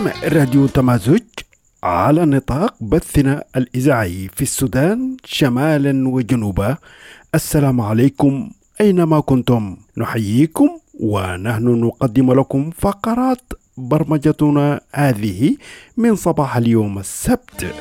تستمع راديو تمازج على نطاق بثنا الإذاعي في السودان شمالا وجنوبا. السلام عليكم أينما كنتم، نحييكم ونحن نقدم لكم فقرات برمجتنا هذه من صباح اليوم السبت.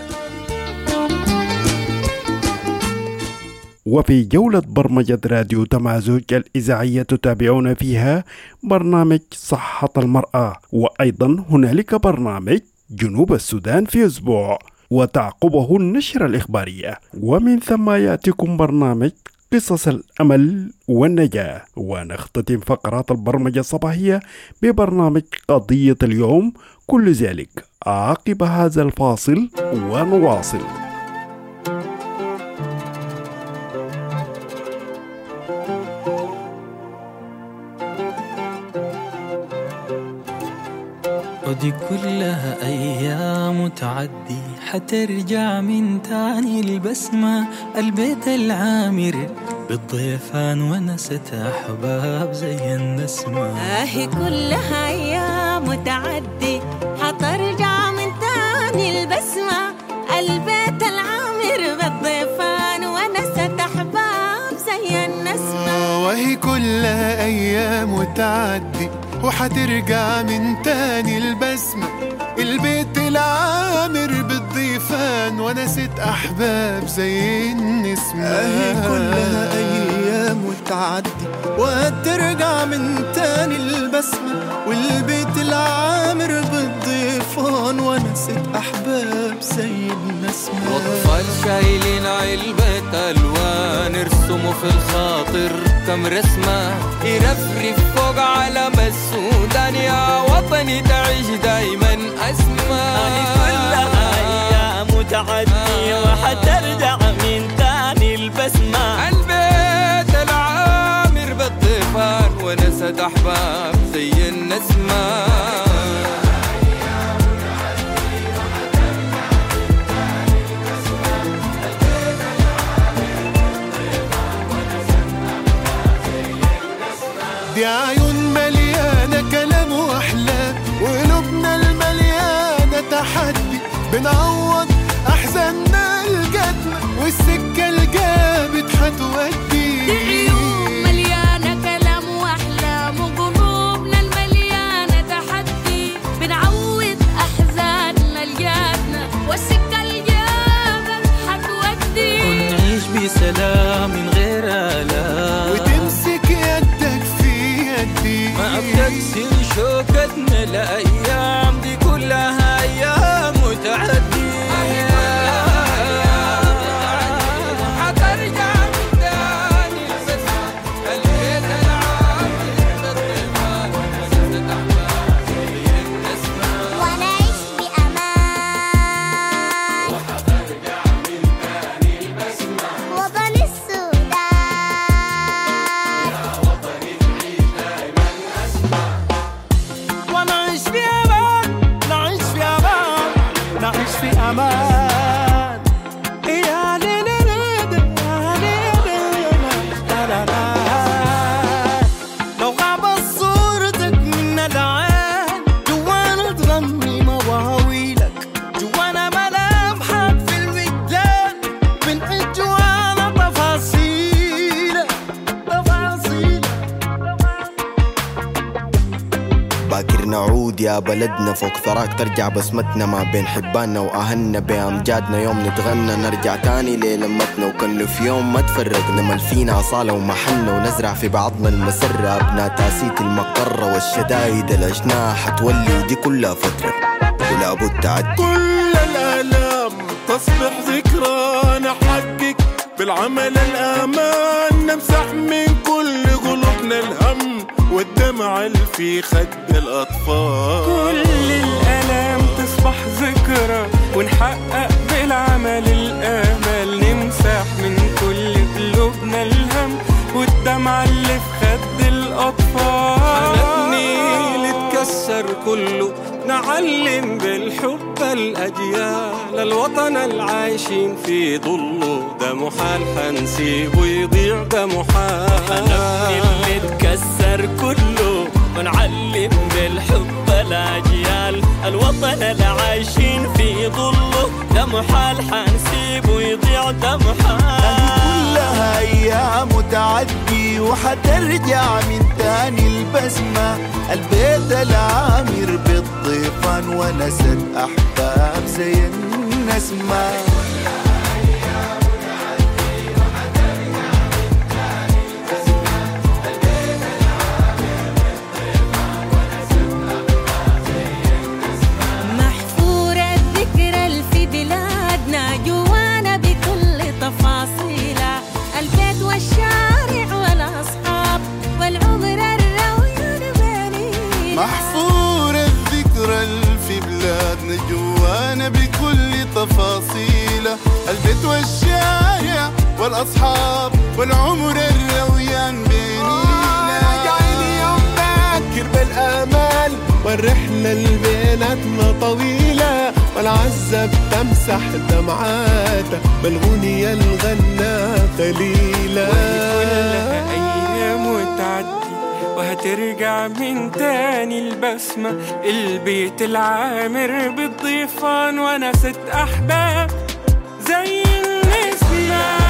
وفي جولة برمجة راديو تمازج الإذاعية تتابعون فيها برنامج صحة المرأة، وأيضا هنالك برنامج جنوب السودان في أسبوع وتعقبه النشرة الإخبارية، ومن ثم يأتيكم برنامج قصص الأمل والنجاة، ونختتم فقرات البرمجة الصباحية ببرنامج قضية اليوم. كل ذلك عقب هذا الفاصل ونواصل. ودي كلها أيام تعدي، حترجع من تاني البسمة، البيت العامر بالضيفان ونست أحباب زي النسمة. هي كلها أيام تعدي، حترجع من تاني البسمة، البيت العامر بالضيفان ونست أحباب زي النسمة. وهي كلها أيام تعدي وحترجع من تاني البسمة، البيت العامر بالضيفان ونست أحباب زي النسمة. هي كلها أيام وتعدي وهترجع من تاني البسمة، والبيت العامر بالضيفان ونست أحباب زي النسمة. وأطفال شايلين علبة ألوان يرسموا في الخاطر كم رسمة، يرفرف فوق علم السودان يا وطني تعيش دايما أسمى. كلها أيام تعدي وحترجع من تاني البسمة، البيت العامر بالضيفان ونسد أحباب زي النسمة. دي عيون مليانة كلام وأحلام، وقلوبنا المليانة تحدي، بنعوض أحزاننا الجدمة والسكة الجابت حتودي. دي عيون مليانة كلام وأحلام، وقلوبنا المليانة تحدي، بنعوض أحزاننا الجدمة والسكة الجابت حتودي. ونعيش بسلام من غير آلام، وتمسك يدك في يدي، ما بتكسر شوكتنا الأيام دي كلها أيام وتعدي. حترجع من تاني البسمة، البيت العامر بالضيفان ونسد أحباب زي النسمة. ونعيش بأمان، وحترجع من تاني البسمة، وطن السودان يا وطني تعيش دايما أسمى. ونعيش في أمان، نعيش في أمان، نعيش في أمان. يا ليلي يا ليلي لا لا لا. لو غابت صورتك من العين، جوانا تغني مواويلك، جوانا ملامحك في الوجدان، بنعيد جوانا تفاصيلك تفاصيلك. باكر نعود يا بلدنا، فوق ثراك ترجع بسمتنا، ما بين حباننا وأهلنا بأمجادنا، يوم نتغنى نرجع تاني للمتنا، وكل في يوم ما تفرقنا، مل فينا أصالة ومحلنا، ونزرع في بعضنا المسرة، أبناء تاسيت المقرة والشدايد الأجناح حتولي دي كلها فترة ولا بد تعدي. كل الآلام تصبح ذكرى، نحقق بالعمل الآمان، نمسح من كل قلوبنا الهم والدمع اللي في خد الأطفال. كل الآلام تصبح ذكرى، ونحقق بالعمل الآمال، نمسح من كل قلوبنا الهم والدمع اللي في خد الأطفال. النيل اتكسر كله، نعلم بالحب الأجيال، الوطن العايشين في ظله، ده محال حنسيبه يضيع، ده محال. اللي اتكسر كله ونعلم بالحب الأجيال، الوطن اللي عايشين في ظله ده محال حنسيبه يضيع، ده محال. كلها أيام تعدي وحترجع من تاني البسمة، البيت العامر بالضيفان ونست أحباب زي النسمة. محفور الذكرى في بلادنا جوانا بكل تفاصيله، البيت والشارع والأصحاب والعمر الرويان بينينا. راجعين يوم باكر بالآمال والرحلة اللي بيناتنا طويلة، والعزة بتمسح دمعاتها بالغنية الغنى قليلة. كلها أيام وتعدي وهترجع من تاني البسمة، البيت العامر بالضيفان ونست أحباب زي النسمة.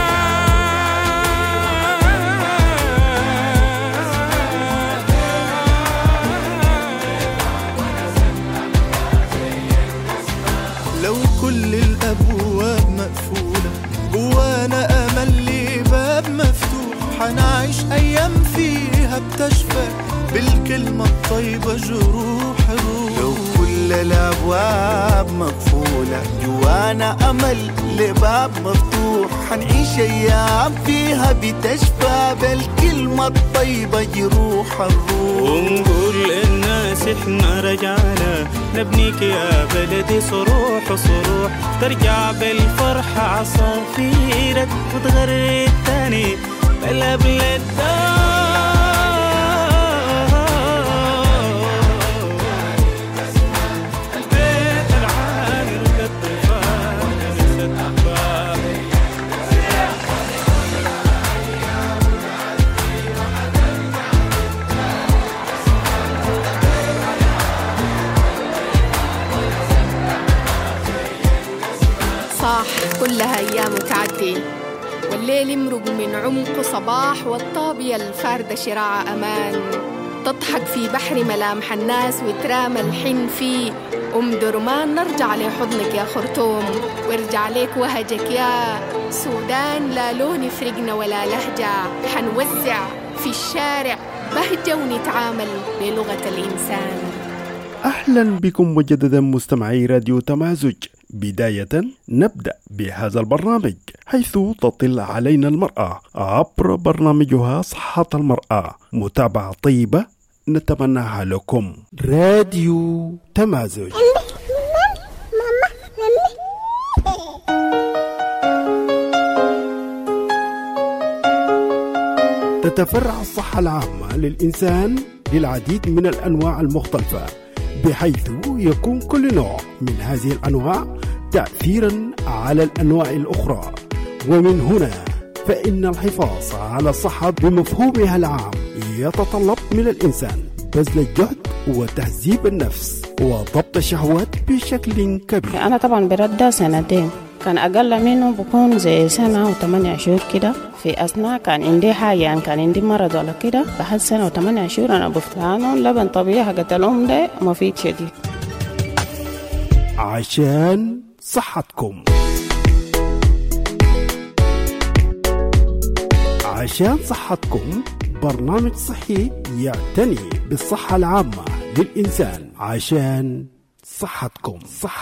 لو كل الأبواب مقفولة جوانا أمل لباب مفتوح، حنعيش أيام فيها بتشفى بالكلمة الطيبة جروح الروح. لو كل الأبواب مقفولة جوانا أمل لباب مفتوح، حنعيش أيام فيها بتشفى بالكلمة الطيبة جروح الروح. ونقول للناس احنا رجعنا نبنيك يا بلدي صروح وصروح، ترجع بالفرحة عصافيرك وتغرد تاني بالبلد البيت العامر بالضيفان ونست أحباب. صح كلها أيام تعدي والليل يمرق من عمق صباح، والطابية الفاردة شراع أمان، تضحك في بحر ملامح الناس وترامى الحن فيه. درمان نرجع لحضنك يا خرطوم، وارجع ليك وهجك يا سودان، لا لون يفرقنا ولا لهجة، حنوزع في الشارع بهجة ونتعامل بلغة الإنسان. أهلا بكم مجددا مستمعي راديو تمازج. بداية نبدأ بهذا البرنامج حيث تطل علينا المرأة عبر برنامجها صحة المرأة. متابعة طيبة نتمناها لكم. راديو تمازج. تتفرع الصحة العامة للإنسان للعديد من الأنواع المختلفة، بحيث يكون كل نوع من هذه الأنواع تأثيرا على الأنواع الأخرى. ومن هنا فإن الحفاظ على الصحة بمفهومها العام يتطلب من الإنسان بذل الجهد وتهذيب النفس وضبط الشهوات بشكل كبير. أنا طبعا برده 2 كان أقل منه بكون زي 1 و8 شهور كده. في أثناء كان عندي حاجة يعني كان عندي مرض ولا كده، بعد 1 و8 شهور أنا بفتانه لبن طبيعي حقت الأم ده مفيد شديد عشان صحتكم. عشان صحتكم برنامج صحي يعتني بالصحة العامة للإنسان. عشان صحتكم.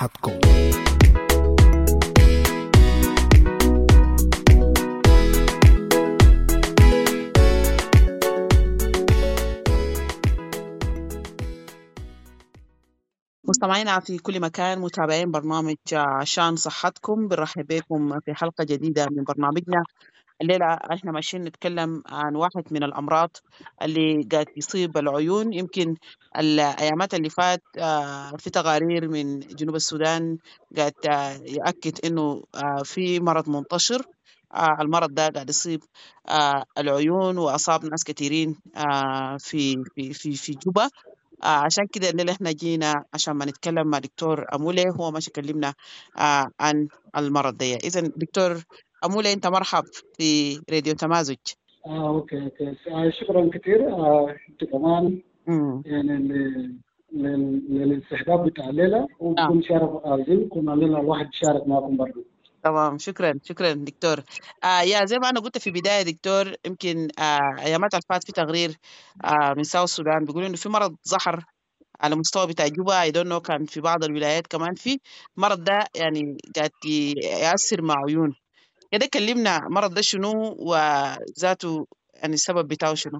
مستمعينا في كل مكان، متابعين برنامج عشان صحتكم، بنرحب بكم في حلقة جديدة من برنامجنا. الليلة احنا ماشيين نتكلم عن واحد من الأمراض اللي قاعد يصيب العيون. يمكن الأيامات اللي فات في تقارير من جنوب السودان قاعد يأكد إنه في مرض منتشر. المرض ده قاعد يصيب العيون وأصاب ناس كثيرين في جوبا. عشان كده الليلة احنا جينا عشان ما نتكلم مع دكتور أمولي، هو ماشي كلمنا عن المرض ده. إذا دكتور أمولي أنت مرحب في راديو تمازج. اوكي شكرا كثير. انت كمان يعني للاستحباب بتاع الليله، وبكون شرف عظيم كنا الليله الواحد يشارك معكم برضه. تمام، شكرا دكتور. يا زي ما انا قلت في بدايه دكتور، يمكن ايامات الفات في تقرير من ساوث السودان بيقولوا انه في مرض ظهر على مستوى بتاع جوبا، اي دونت نو كان في بعض الولايات كمان في مرض ده يعني قاعد يأثر مع عيون كده. كلمنا مرض ده شنو وذاته يعني السبب بتاعه شنو؟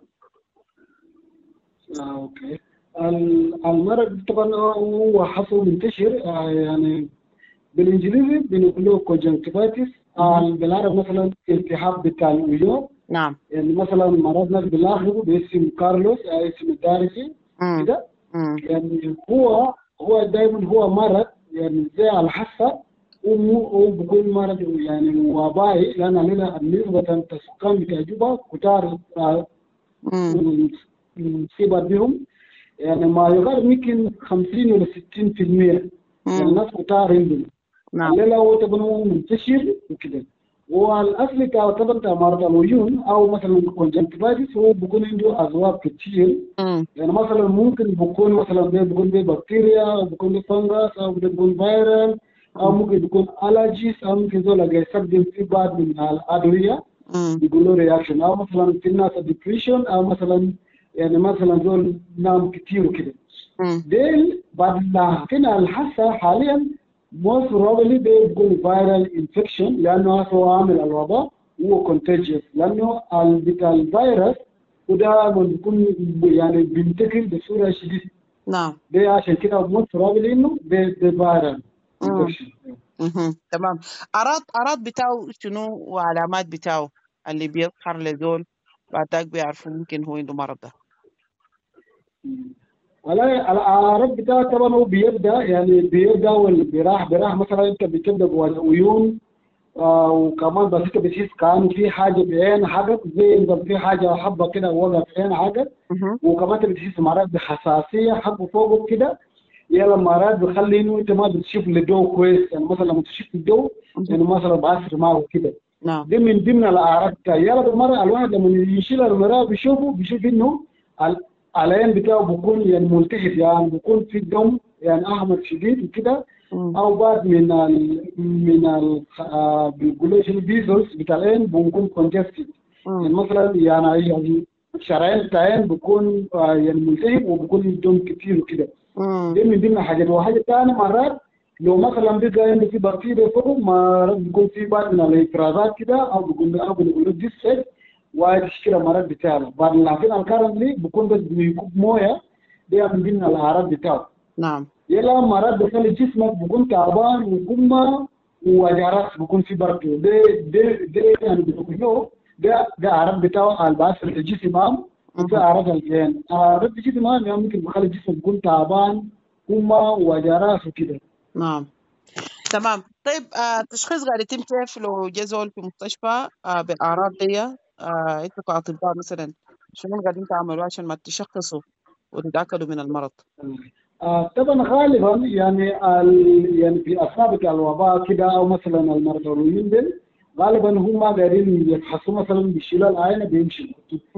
اوكي. المرض طبعا هو حصل منتشر، يعني بالانجليزي بنقول له كونجنكتيفايتس، بالعربي مثلا التهاب بتاع العيون. نعم. يعني مثلا مرض ناس بنلاحظه باسم كارلوس، اسم الدارسي كده. يعني هو دائما هو مرض يعني زي الحصه، وبكون مرض يعني وبائي، لان علينا نسبه السكان بتاع جوبا كتار مصيبه بهم، يعني ما يقارب يمكن 50 ولا 60% يعني الناس كتار عندهم. نعم. الليله هو طبعا منتشر وكده. والاصل طبعا مرض العيون او مثلا الكونجنكتيفايتس هو بيكون عنده اسباب كتير. يعني مثلا ممكن بيكون مثلا بيكون بكتيريا، او بيكون فنغس، او بيكون فيرال، او ممكن بيكون الرجيز، او ممكن زول يستخدم في بعض من الادويه بيقولوا رياكشن، او مثلا في الناس ديبريشن، او مثلا يعني مثلا زول نام كتير وكده. ديل بعد لكن الحاسه حاليا most probably they بيكون viral infection، لانه هو عامل الوباء هو contagious، لانه بتاع الفيروس وده بيكون يعني بينتقل بصوره شديده. نعم. ده عشان كده most probably انه ده viral infection. تمام. اعراض بتاعه شنو وعلامات بتاعه اللي بيظهر لزول بعد ذاك بيعرفوا ممكن هو عنده مرض ده؟ والله الأعراض بتاعه طبعا هو بيبدأ والبراح مثلا أنت بتبدأ بالعيون، وكمان بس أنت بتحس كأنه في حاجة بعين حاجة، زي إذا في حاجة حبة كده وقع في عين حاجة. وكمان أنت بتحس مرات بحساسية حبة فوق كده، يلا مرات بخلي إنه أنت ما بتشوف الضوء كويس، يعني مثلا لما تشوف الضوء يعني مثلا بعصر معه كده. دي من ضمن الأعراض بتاعه. يلا بالمرة الواحد لما يشيل المرأة بيشوف إنه العين بتاعه بيكون يعني ملتهب، يعني بيكون في دم يعني احمر شديد وكده، او بعد من بيقولوا شنو البيزلز بتاع العين بيكون كونجستد، يعني مثلا يعني شرايين بتاع العين بيكون يعني ملتهب وبيكون دم كتير وكده. دي من ضمن الحاجات. وحاجه ثانيه مرات لو مثلا بيبقى عنده في بكتيريا فوق، ما بيكون في بعض من الافرازات كده، او بيقولوا ديسفيت وتشكيله مرات بتاعه. بعد لكن الكرنتلي بيكون بس بيكون مويه، دي من ضمن الاعراض بتاعه. نعم. يلا مرات بخلي جسمك بيكون تعبان وقمه وجرس بيكون في برد. ده يعني بيقولوا ده اعراض بتاعه الباس الجسم وفي اعراض الجين. اعراض الجسم يعني ممكن بخلي الجسم بيكون تعبان قمه وجرس وكده. نعم. تمام. طيب التشخيص قاعد يتم كيف لو جا زول في مستشفى بالاعراض دي؟ انتوا كاطباء مثلا شنو قاعدين تعملوا عشان ما تشخصوا وتتاكدوا من المرض؟ طبعا غالبا يعني يعني في اثناء الوباء كده، او مثلا المرضى دول غالبا هم قاعدين يفحصوا مثلا بيشيلوا العين بيمشي.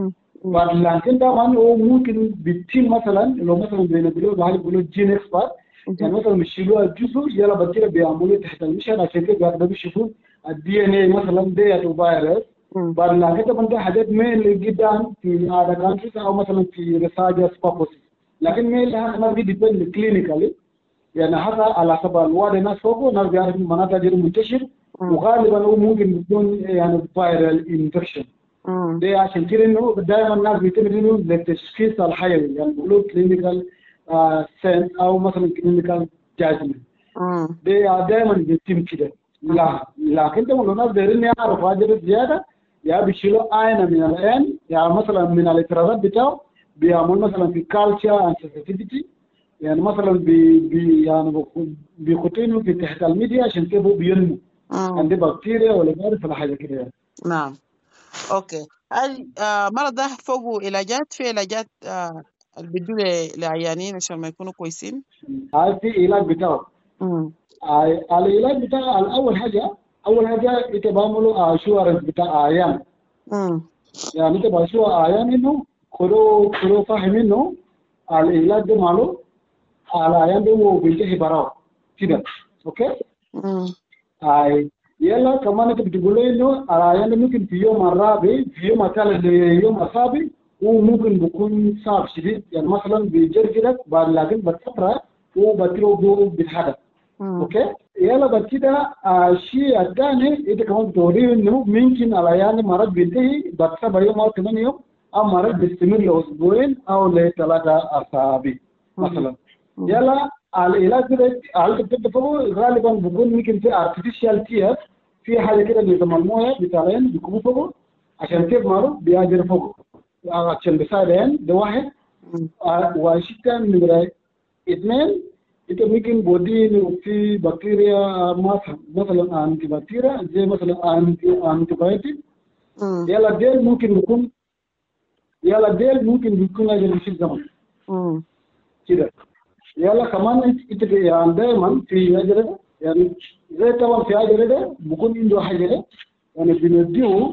لكن طبعا هو ممكن بالتيم مثلا لو مثلا بيقولوا جين اكسبرت، يعني مثلا بيشيلوا الجزء يلا بكده بيعملوا تحت المشهد عشان كده قاعدين بيشوفوا الدي ان اي مثلا ديت فيروس. بعد لكن طبعا ده حاجات مين جدا في هذا كانتريز او مثلا في ريسيرش بيربوسز، لكن مين ما بيديبند كلينيكالي، يعني حتى على حسب الواد الناس فوقه ناس بيعرف مناطق غير منتشر، وغالبا هو ممكن يكون يعني فايرال انفكشن. ده عشان كده انه دائما الناس بيعتمدوا للتشخيص الحيوي، يعني بيقولوا كلينيكال سنس او مثلا كلينيكال جاجمنت. ده دائما بيتم كده. لكن طبعا لو الناس دايرين يعرفوا حاجه زياده، يا بيشيلوا عينه من العين، يعني مثلا من الافرازات بتاعه بيعملوا مثلا في كالتشر اند سنسيتيفيتي، يعني مثلا يعني بيخطينه في تحت الميديا عشان كده هو بينمو عنده بكتيريا ولا فيروس ولا حاجه كده يعني. نعم. اوكي. هل المرض ده فوقه علاجات؟ في علاجات اللي بيدوا لعيانين عشان ما يكونوا كويسين؟ هاي في علاج بتاعه. العلاج بتاع أول حاجة أنت بعملوا أشورنس بتاع عيان. يعني أنت بشوف عيان إنه كلو فاهم إنه العلاج ده ماله على عيان ده وبينتهي براه كده. أوكي؟ يلا كمان أنت بتقول له إنه العيان ده ممكن في يوم الرابع في يوم الثالث يوم السابع وممكن بيكون صعب شديد، يعني مثلا بيجرجرك بعد لكن بفترة وبتلو بيتحدث. اوكي يلا بعد كده الشيء الثاني انت كمان بتوريه انه ممكن العيان مرض بينتهي بعد 7 يوم او 8 يوم، او مرض بيستمر لاسبوعين او ل3 اسابيع مثلا. يلا العلاج ده اللي بتبدا فوق غالبا بيكون ممكن في ارتفيشال تير، في حاجه كده نظام المويه بتاعين بيكونوا فوق عشان تبمروا بيجري فوق عشان بيساعدين ده واحد. والشيء الثاني نمرة 2 انت ممكن بودين في بكتيريا مثلا انتي بكتيريا زي مثلا انتي بايوتيك. يلا ديل ممكن يكون اجل في الزمن كده. يلا كمان انت يعني دائما في اجل يعني زي طبعا في اجل ده بيكون عنده حاجه يعني بنديه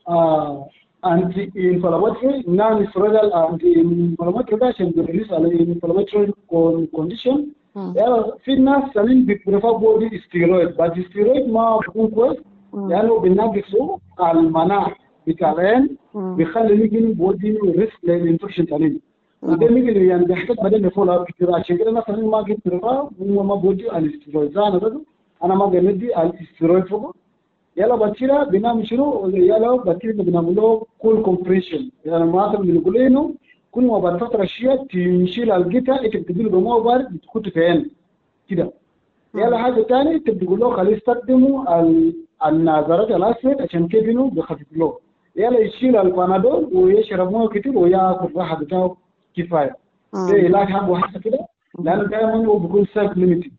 انتي انفلاماتوري نان ستيرويدال انتي انفلاماتوري عشان بيريليس على انفلاماتوري كونديشن. في ناس ثانيين بيبريفر بودي ستيرويد، بس الستيرويد ما بيكون كويس لانه بينقصوا المناعه بتاعين بيخلي يجي بودي ريسك للانفكشن ثانيين. وده ممكن يعني بيحتاج بعدين يفول اب كثير. عشان كده مثلا ما جبت بريفر وما بودي الستيرويد، انا ما بندي الستيرويد فوق. يلا بعد كده بنعمل شنو؟ يلا بعد كده بنعمل له كول كومبريشن، يعني مثلا بنقول انه كل ما بعد فتره شيء تشيل الجيتا انت بتدي له بمويه بارد بتحط في عين كده. يلا حاجه ثانيه انت بتقول له خليه يستخدموا النظارات الاسود عشان كده انه بيخفف له. يلا يشيل البانادول ويشرب مويه كتير وياكل راحه بتاعه كفايه. ده علاج حقه حتى كده لانه دائما هو بيكون سيلف ليميتنج.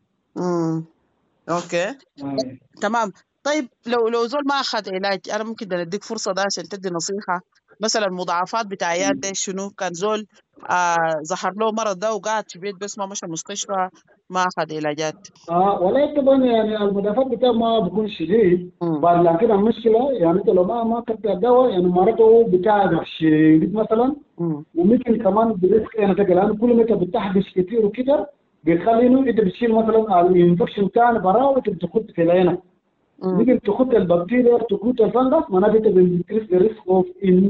اوكي تمام. طيب لو زول ما اخذ علاج، انا ممكن نديك فرصه ده عشان تدي نصيحه مثلا المضاعفات بتاع عيال ده شنو؟ كان زول ظهر له مرض ده وقاعد في بيت بس ما مشى مستشفى ما اخذ علاجات. ولا طبعا يعني المضاعفات بتاعه ما بيكون شديد، بعد لكن المشكله يعني انت لو ما اخذت الدواء يعني مرته بتاعك شديد مثلا وممكن كمان بريسك يعني لانه كل ما انت بتحبس كتير وكده بيخلي انه انت بتشيل مثلا الانفكشن بتاعنا براه وانت بتاخد في العينه. ممكن تاخد البكتيريا تاخد الفنجس معناته انت بتكريس الريسك اوف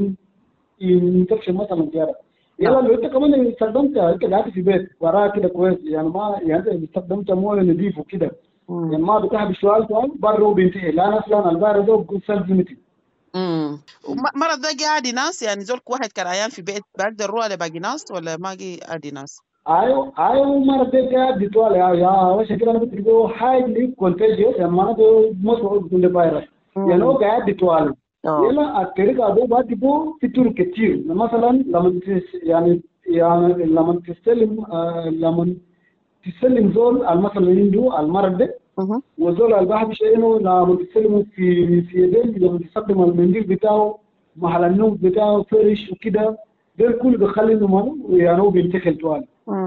انفكشن مثلا زياده. يلا لو انت كمان استخدمت انت قاعد في بيت وراها كده كويس يعني ما يعني انت استخدمت مويه نظيف وكده يعني ما بتحبس سؤال بره وبينتهي لان اصلا الفيروس ده بيكون سيلف ليميتنج. مرض ده جه عادي ناس يعني زول واحد كان عيان في بيت بقدر يروح لباقي ناس ولا ما جه عادي ناس؟ ايوه مرض ده جه بتوالي يا عشان كده انا بتقول هايلي كونتاجيوس يعني معناته مصر من الفيروس يعني هو قاعد بتوالي. يلا الطريقه دي بتبقى في طرق كتير مثلا لما لما تستلم زول مثلا عنده المرض ده وزول البحث شيء انه لما تستلمه في يدين لما تستخدم المنديل بتاعه محل النوم بتاعه فرش وكده ده الكل بيخلي انه يعني هو بينتقل توالي.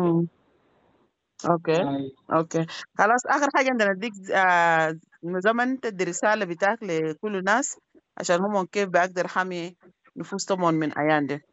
اوكي خلاص. اخر حاجه عندنا اديك زمن تدي رساله بتاعك لكل الناس عشان هم كيف بقدر حمي نفوسهم من عيان ده.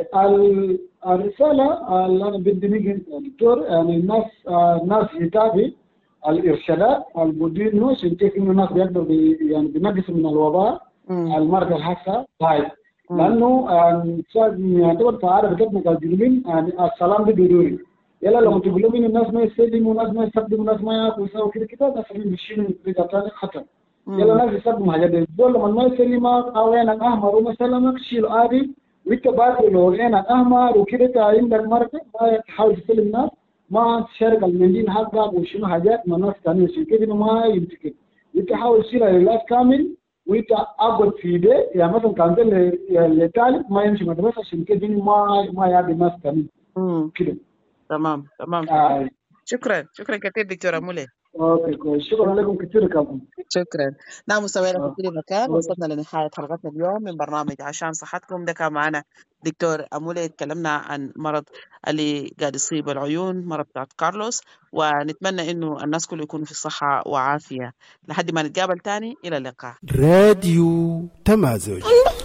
الرساله اللي انا بدي نيجي دكتور يعني الناس يتابع الارشادات المدير انه عشان كيف انه الناس بيقدروا يعني بينقصوا من الوباء المرضى الحاسه هاي لانه يعتبر تعارف بتبقى الجنوبين يعني السلام ده ضروري. يلا لما تقول لهم الناس ما يستلموا وناس ما يستخدموا وناس ما ياكلوا ويسووا كده الناس بيشيلوا من طريقه خطر. يلا الناس يستخدموا حاجات دي لما ما يسلمك او عينك احمر وما سلمك شيله عادي وانت برضه لو عينك احمر وكده عندك مرضى ما تحاول تسلم الناس ما تشارك المنديل حقك وشنو حاجات ما الناس ثانيه عشان كده ما يمسكك انت حاول تشيلها للناس كامل وانت اقعد في بيت يعني مثلا كان ده الثالث ما يمشي مدرسه عشان كده ما يعدي الناس ثانيه كده. تمام شكرا كثير دكتورة مولي. اوكي كويس، شكرا لكم كثير كابتن. شكرا. نعم مستمعينا في كل مكان، وصلنا لنهاية حلقتنا اليوم من برنامج عشان صحتكم. ده كان معنا دكتور أمولي، تكلمنا عن مرض اللي قاعد يصيب العيون، مرض بتاعت كارلوس، ونتمنى إنه الناس كله يكونوا في صحة وعافية. لحد ما نتقابل تاني، إلى اللقاء. راديو تمازج.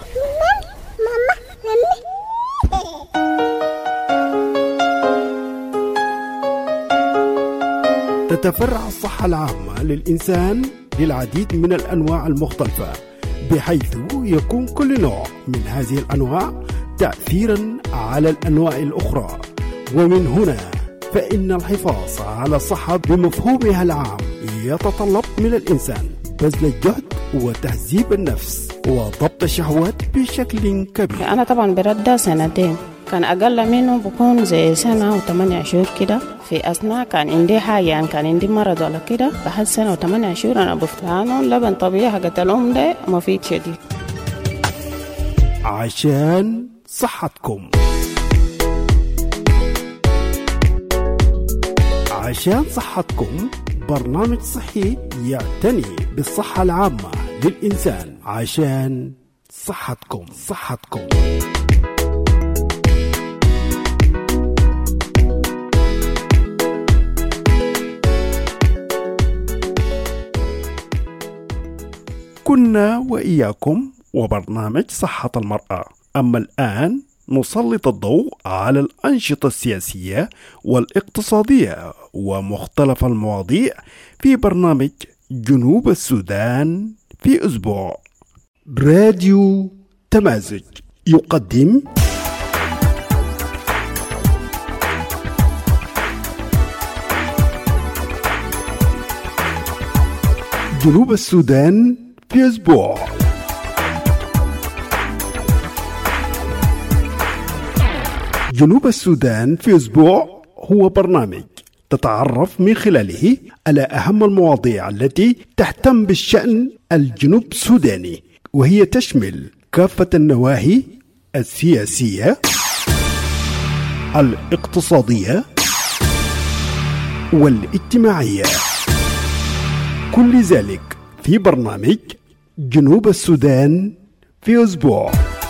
تتفرع الصحة العامة للإنسان للعديد من الأنواع المختلفة، بحيث يكون كل نوع من هذه الأنواع تأثيرا على الأنواع الأخرى. ومن هنا فإن الحفاظ على الصحة بمفهومها العام يتطلب من الإنسان بذل الجهد وتهذيب النفس وضبط الشهوات بشكل كبير. أنا طبعا برد 2 كان أقل منه بكون زي 1 و8 شهور كده. في أثناء كان عندي حاجة، يعني كان عندي مرض ولا كده، بعد 1 و8 شهور أنا بفتلانه لبن طبيعي حقت الأم ده مفيد شديد. عشان صحتكم. عشان صحتكم برنامج صحي يعتني بالصحة العامة للإنسان. عشان صحتكم. كنا وإياكم وبرنامج صحة المرأة. أما الآن نسلط الضوء على الأنشطة السياسية والاقتصادية ومختلف المواضيع في برنامج جنوب السودان في أسبوع. راديو تمازج يقدم جنوب السودان في أسبوع. جنوب السودان في أسبوع هو برنامج تتعرف من خلاله على أهم المواضيع التي تهتم بالشأن الجنوب السوداني، وهي تشمل كافة النواحي السياسية، الاقتصادية والاجتماعية. كل ذلك في برنامج جنوب السودان في أسبوع.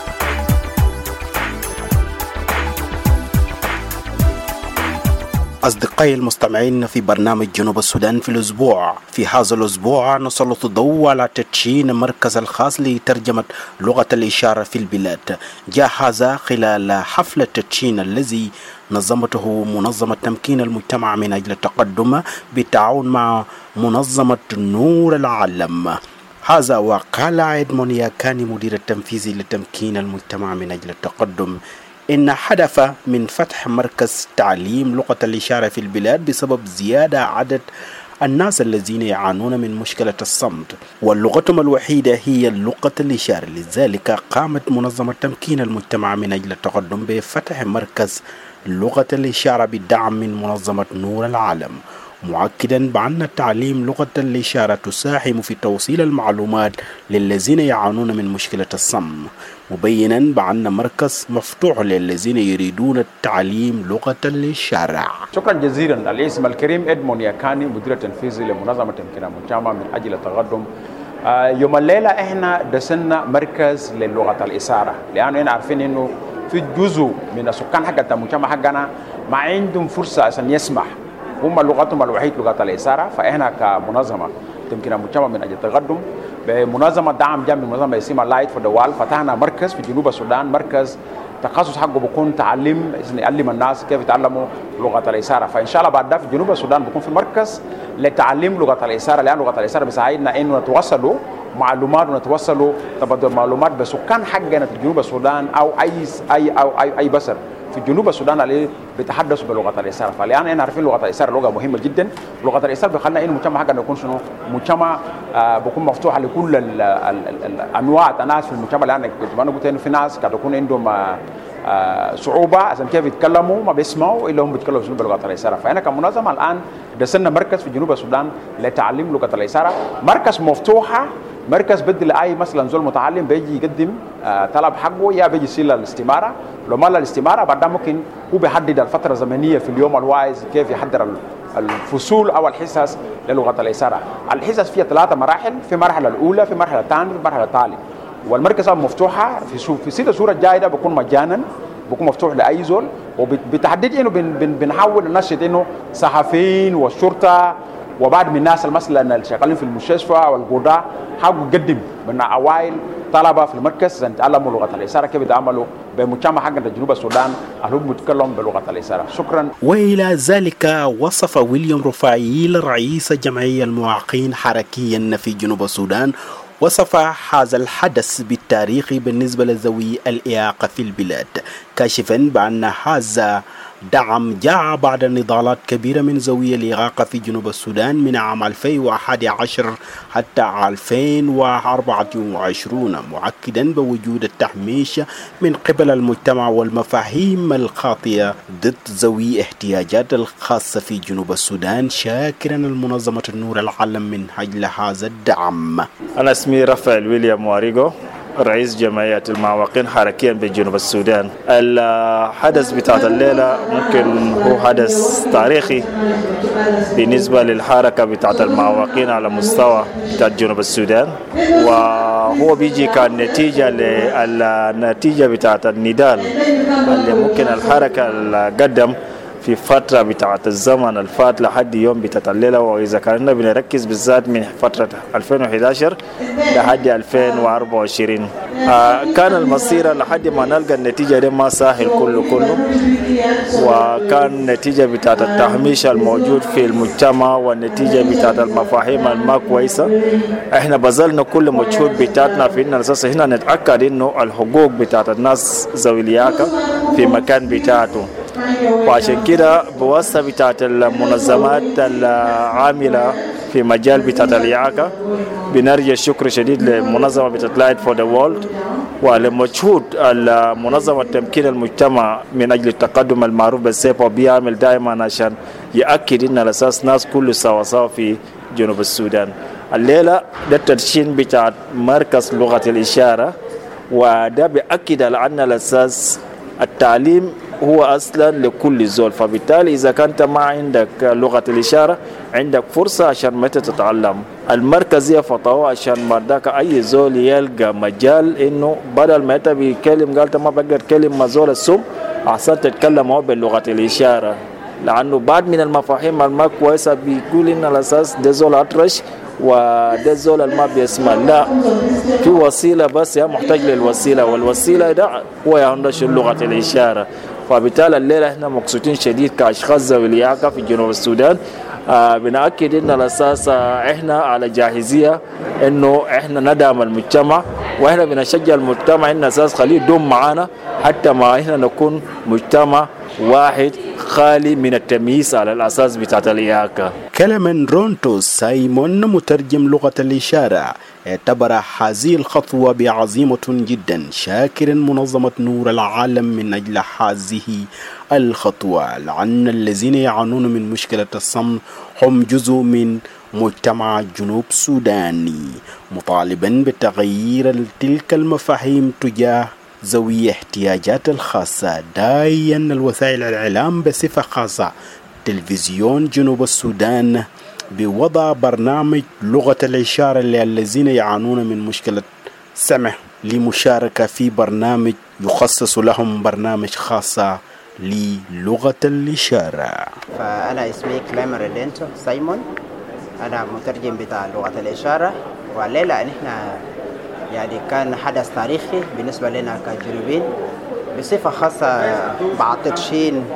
أصدقائي المستمعين في برنامج جنوب السودان في الأسبوع، في هذا الأسبوع نسلط الضوء على تدشين المركز الخاص لترجمة لغة الإشارة في البلاد. جاء هذا خلال حفل التدشين الذي نظمته منظمة تمكين المجتمع من أجل التقدم بالتعاون مع منظمة نور العالم. هذا وقال إدمون ياكاني مدير التنفيذي لتمكين المجتمع من أجل التقدم إن هدف من فتح مركز تعليم لغة الإشارة في البلاد بسبب زيادة عدد الناس الذين يعانون من مشكلة الصمت ولغتهم الوحيدة هي لغة الإشارة. لذلك قامت منظمة تمكين المجتمع من أجل التقدم بفتح مركز لغة الإشارة بالدعم من منظمة نور العالم، مؤكدا بأن تعليم لغة الإشارة تساهم في توصيل المعلومات للذين يعانون من مشكلة الصم، مبينا بأن مركز مفتوح للذين يريدون التعليم لغة الإشارة. شكرا جزيلا. الاسم الكريم إدمون ياكاني مدير التنفيذي لمنظمة تمكين المجتمع من أجل التقدم. يوم الليلة احنا دسنا مركز للغة الإشارة، لأنه احنا عارفين انه في جزء من السكان حق المجتمع حقنا ما عندهم فرصة عشان يسمح، هم لغتهم الوحيد لغة الإشارة. فإحنا كمنظمة تمكين المجتمع من أجل التقدم بمنظمة دعم جامع منظمة اسمها لايت فور ذا وورلد، فتحنا مركز في جنوب السودان، مركز تخصص حقه بيكون تعليم، يعلم الناس كيف يتعلموا لغة الإشارة. فإن شاء الله بعد ده في جنوب السودان بيكون في مركز لتعليم لغة الإشارة، لأن لغة الإشارة بيساعدنا إنه نتواصلوا معلومات ونتواصلوا تبادل معلومات بسكان حقنا في جنوب السودان أو أي بشر في جنوب السودان اللي بيتحدثوا بلغة الإشارة. فالآن احنا عارفين لغة الإشارة لغة مهمة جدا. لغة الإشارة بيخلينا إنه المجتمع حقنا يكون شنو؟ مجتمع بيكون مفتوح لكل الأنواع الناس في المجتمع، لأن أنا قلت إنه في ناس قد يكون عندهم صعوبة عشان كيف يتكلموا ما بيسمعوا إلا هم بيتكلموا بلغة الإشارة. فأنا كمنظمة الآن دسنا مركز في جنوب السودان لتعليم لغة الإشارة، مركز مفتوحة، مركز بدل أي مثلا زول متعلم بيجي يقدم طلب حقه يا بيجي يصير الاستماره. لو ما الاستماره بعد ممكن هو بيحدد الفتره الزمنيه في اليوم الواعز كيف يحضر الفصول او الحصص للغه الاثاره. الحصص فيها 3 مراحل، في المرحله الاولى، في المرحله الثانيه، في المرحله الثالثه. والمركز مفتوحه في 6 شهور الجايه ده بيكون مجانا، بيكون مفتوح لاي زول، وبتحدد انه بنحاول ننشط انه صحفيين والشرطه وبعض من الناس مثلا اللي شغالين في المستشفى والقضاء حاولوا يقدم من اوائل طلبه في المركز عشان يتعلموا لغه الاثاره كيف يتعاملوا بمجتمع حق جنوب السودان اللي هم بيتكلموا بلغه الاثاره. شكرا. والى ذلك وصف ويليام رفاعيل رئيس جمعيه المعاقين حركيا في جنوب السودان وصف هذا الحدث بالتاريخي بالنسبة لذوي الإعاقة في البلاد، كاشفا بأن هذا دعم جاء بعد نضالات كبيرة من ذوي الإعاقة في جنوب السودان من عام 2011 حتى 2024، مؤكدا بوجود التحميش من قبل المجتمع والمفاهيم الخاطئة ضد ذوي احتياجات الخاصة في جنوب السودان، شاكرا المنظمة النور العالم من أجل هذا الدعم. أنا اسمي رافائيل ويليام واريغو، رئيس جمعية المعاقين حركيا بجنوب السودان. الحدث بتاع الليلة ممكن هو حدث تاريخي بالنسبة للحركة بتاع المعاقين على مستوى بتاع جنوب السودان، وهو بيجي كان نتيجة للنتيجة بتاع النضال اللي ممكن الحركة قدم في فترة بتاعة الزمن الفات لحد يوم بتاع الليلة. وإذا كنا بنركز بالذات من فترة 2011 لحد 2024 كان المصير لحد ما نلقى النتيجة دي ما سهل كله، وكان النتيجة بتاعة التهميش الموجود في المجتمع والنتيجة بتاعة المفاهيم الما كويسة. احنا بذلنا كل مجهود بتاعتنا في ان اساس هنا نتأكد انه الحقوق بتاعة الناس ذوي الإعاقة في مكان بتاعته، وعشان كده بواسطة بتاعت المنظمات العاملة في مجال بتاعت الإعاقة بنرجع الشكر شديد لمنظمة بتاعت لايت فور ذا وورلد ولمجهود المنظمة تمكين المجتمع من أجل التقدم المعروف بالسيبا، بيعمل دائما عشان يأكد إن الأساس ناس كله سوا في جنوب السودان. الليلة ده التدشين بتاعت مركز لغة الإشارة، وده بيأكد على أن الأساس التعليم هو أصلا لكل زول، فبالتالي إذا كنت ما عندك لغة الإشارة عندك فرصة عشان ما تتعلم. المركز يفتحه عشان ما داك أي زول يلقى مجال إنه بدل ما أنت بيتكلم قالت ما بقدر أتكلم مع زول السم أحسن تتكلم هو باللغة الإشارة، لأنه بعد من المفاهيم الما كويسة بيقول إن الأساس ده زول أطرش وده زول الما بيسمع، لا في وسيلة بس يا محتاج للوسيلة، والوسيلة ده هو يهندش اللغة الإشارة. فبالتالي الليلة احنا مقصودين شديد كأشخاص ذوي الإعاقة في جنوب السودان بنأكد إن الأساس احنا على جاهزية إنه احنا ندعم المجتمع، واحنا بنشجع المجتمع إن الأساس خليه يدوم معانا حتى ما احنا نكون مجتمع واحد خالي من التمييز على الأساس بتاعة الإعاقة. كلام رونتو سايمون مترجم لغة الإشارة اعتبر هذه الخطوة بعظيمة جدا، شاكرا منظمة نور العالم من أجل هذه الخطوة، لأن الذين يعانون من مشكلة الصمت هم جزء من مجتمع جنوب سوداني، مطالبا بتغيير تلك المفاهيم تجاه ذوي احتياجات الخاصة، داعيا الوسائل الإعلام بصفة خاصة تلفزيون جنوب السودان بوضع برنامج لغة الإشارة للذين يعانون من مشكلة سمع لمشاركة في برنامج يخصص لهم برنامج خاصة للغة الإشارة. فأنا اسمي كليمر ريدينتو سايمون، أنا مترجم بتاع لغة الإشارة، والليلة نحن يعني كان حدث تاريخي بالنسبة لنا كجنوبيين، بصفة خاصة بعد تدشين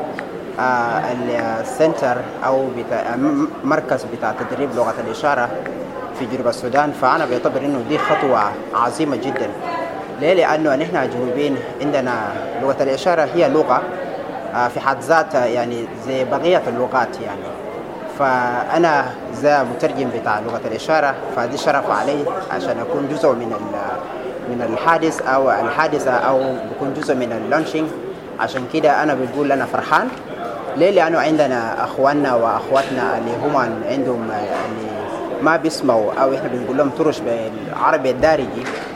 السنتر أو مركز بتاع تدريب لغة الإشارة في جنوب السودان. فأنا بعتبر إنه دي خطوة عظيمة جدا. ليه؟ لأنه نحن جنوبيين عندنا لغة الإشارة هي لغة في حد ذاتها يعني زي بقية اللغات يعني. فأنا زي مترجم بتاع لغة الإشارة فدي شرف علي عشان أكون جزء من الحادث أو الحادثة أو بكون جزء من اللانشينج. عشان كده أنا بقول أنا فرحان. ليه؟ لأنه عندنا أخواننا وأخواتنا اللي هم عندهم اللي ما بيسمعوا أو إحنا بنقول لهم ترش بالعربي الدارجي،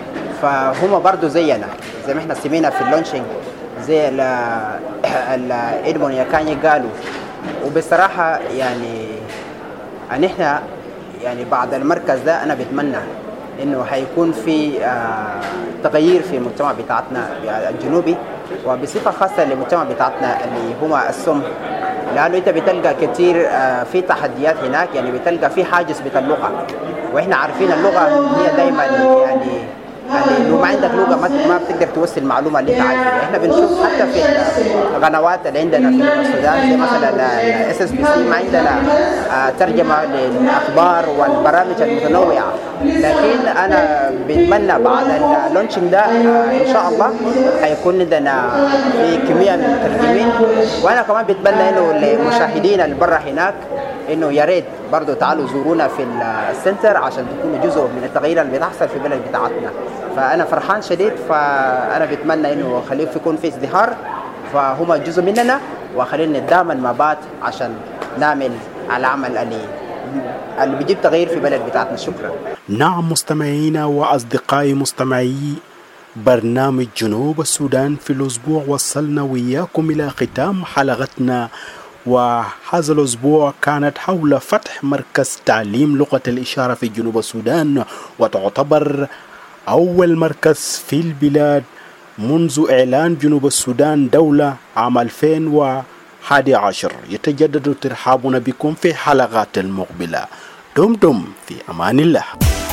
فهم برضو زينا زي ما احنا سمينا في اللونشينج زي إدمون ياكاني قالوا. وبصراحة يعني أن احنا يعني بعد المركز ده أنا بتمنى إنه هيكون في تغيير في المجتمع بتاعتنا الجنوبي وبصفة خاصة للمجتمع بتاعتنا اللي هما السم، لأنه أنت بتلقى كتير في تحديات هناك، يعني بتلقى في حاجز بتاع اللغة، وإحنا عارفين اللغة هي دايما يعني لو ما عندك لغة ما بتقدر توصل المعلومة اللي انت عايزها. احنا بنشوف حتى في القنوات اللي عندنا في السودان زي مثلا SSBC ما عندنا ترجمة للأخبار والبرامج المتنوعة، لكن أنا بتمنى بعد اللونشينج ده إن شاء الله هيكون عندنا في كمية من المترجمين. وأنا كمان بتمنى إنه للمشاهدين اللي برا هناك إنه يا ريت برضو تعالوا زورونا في السنتر عشان تكونوا جزء من التغيير اللي بتحصل في البلد بتاعتنا. فأنا فرحان شديد، فأنا بتمنى إنه خليه يكون في ازدهار، فهم جزء مننا وخلينا نتضامن مع بعض عشان نعمل العمل اللي بيجيب تغيير في البلد بتاعتنا. شكرا. نعم مستمعينا وأصدقائي مستمعي برنامج جنوب السودان في الأسبوع، وصلنا وياكم إلى ختام حلقتنا، وهذا الأسبوع كانت حول فتح مركز تعليم لغة الإشارة في جنوب السودان، وتعتبر أول مركز في البلاد منذ إعلان جنوب السودان دولة عام 2011. يتجدد ترحابنا بكم في حلقات المقبلة. دمتم في أمان الله.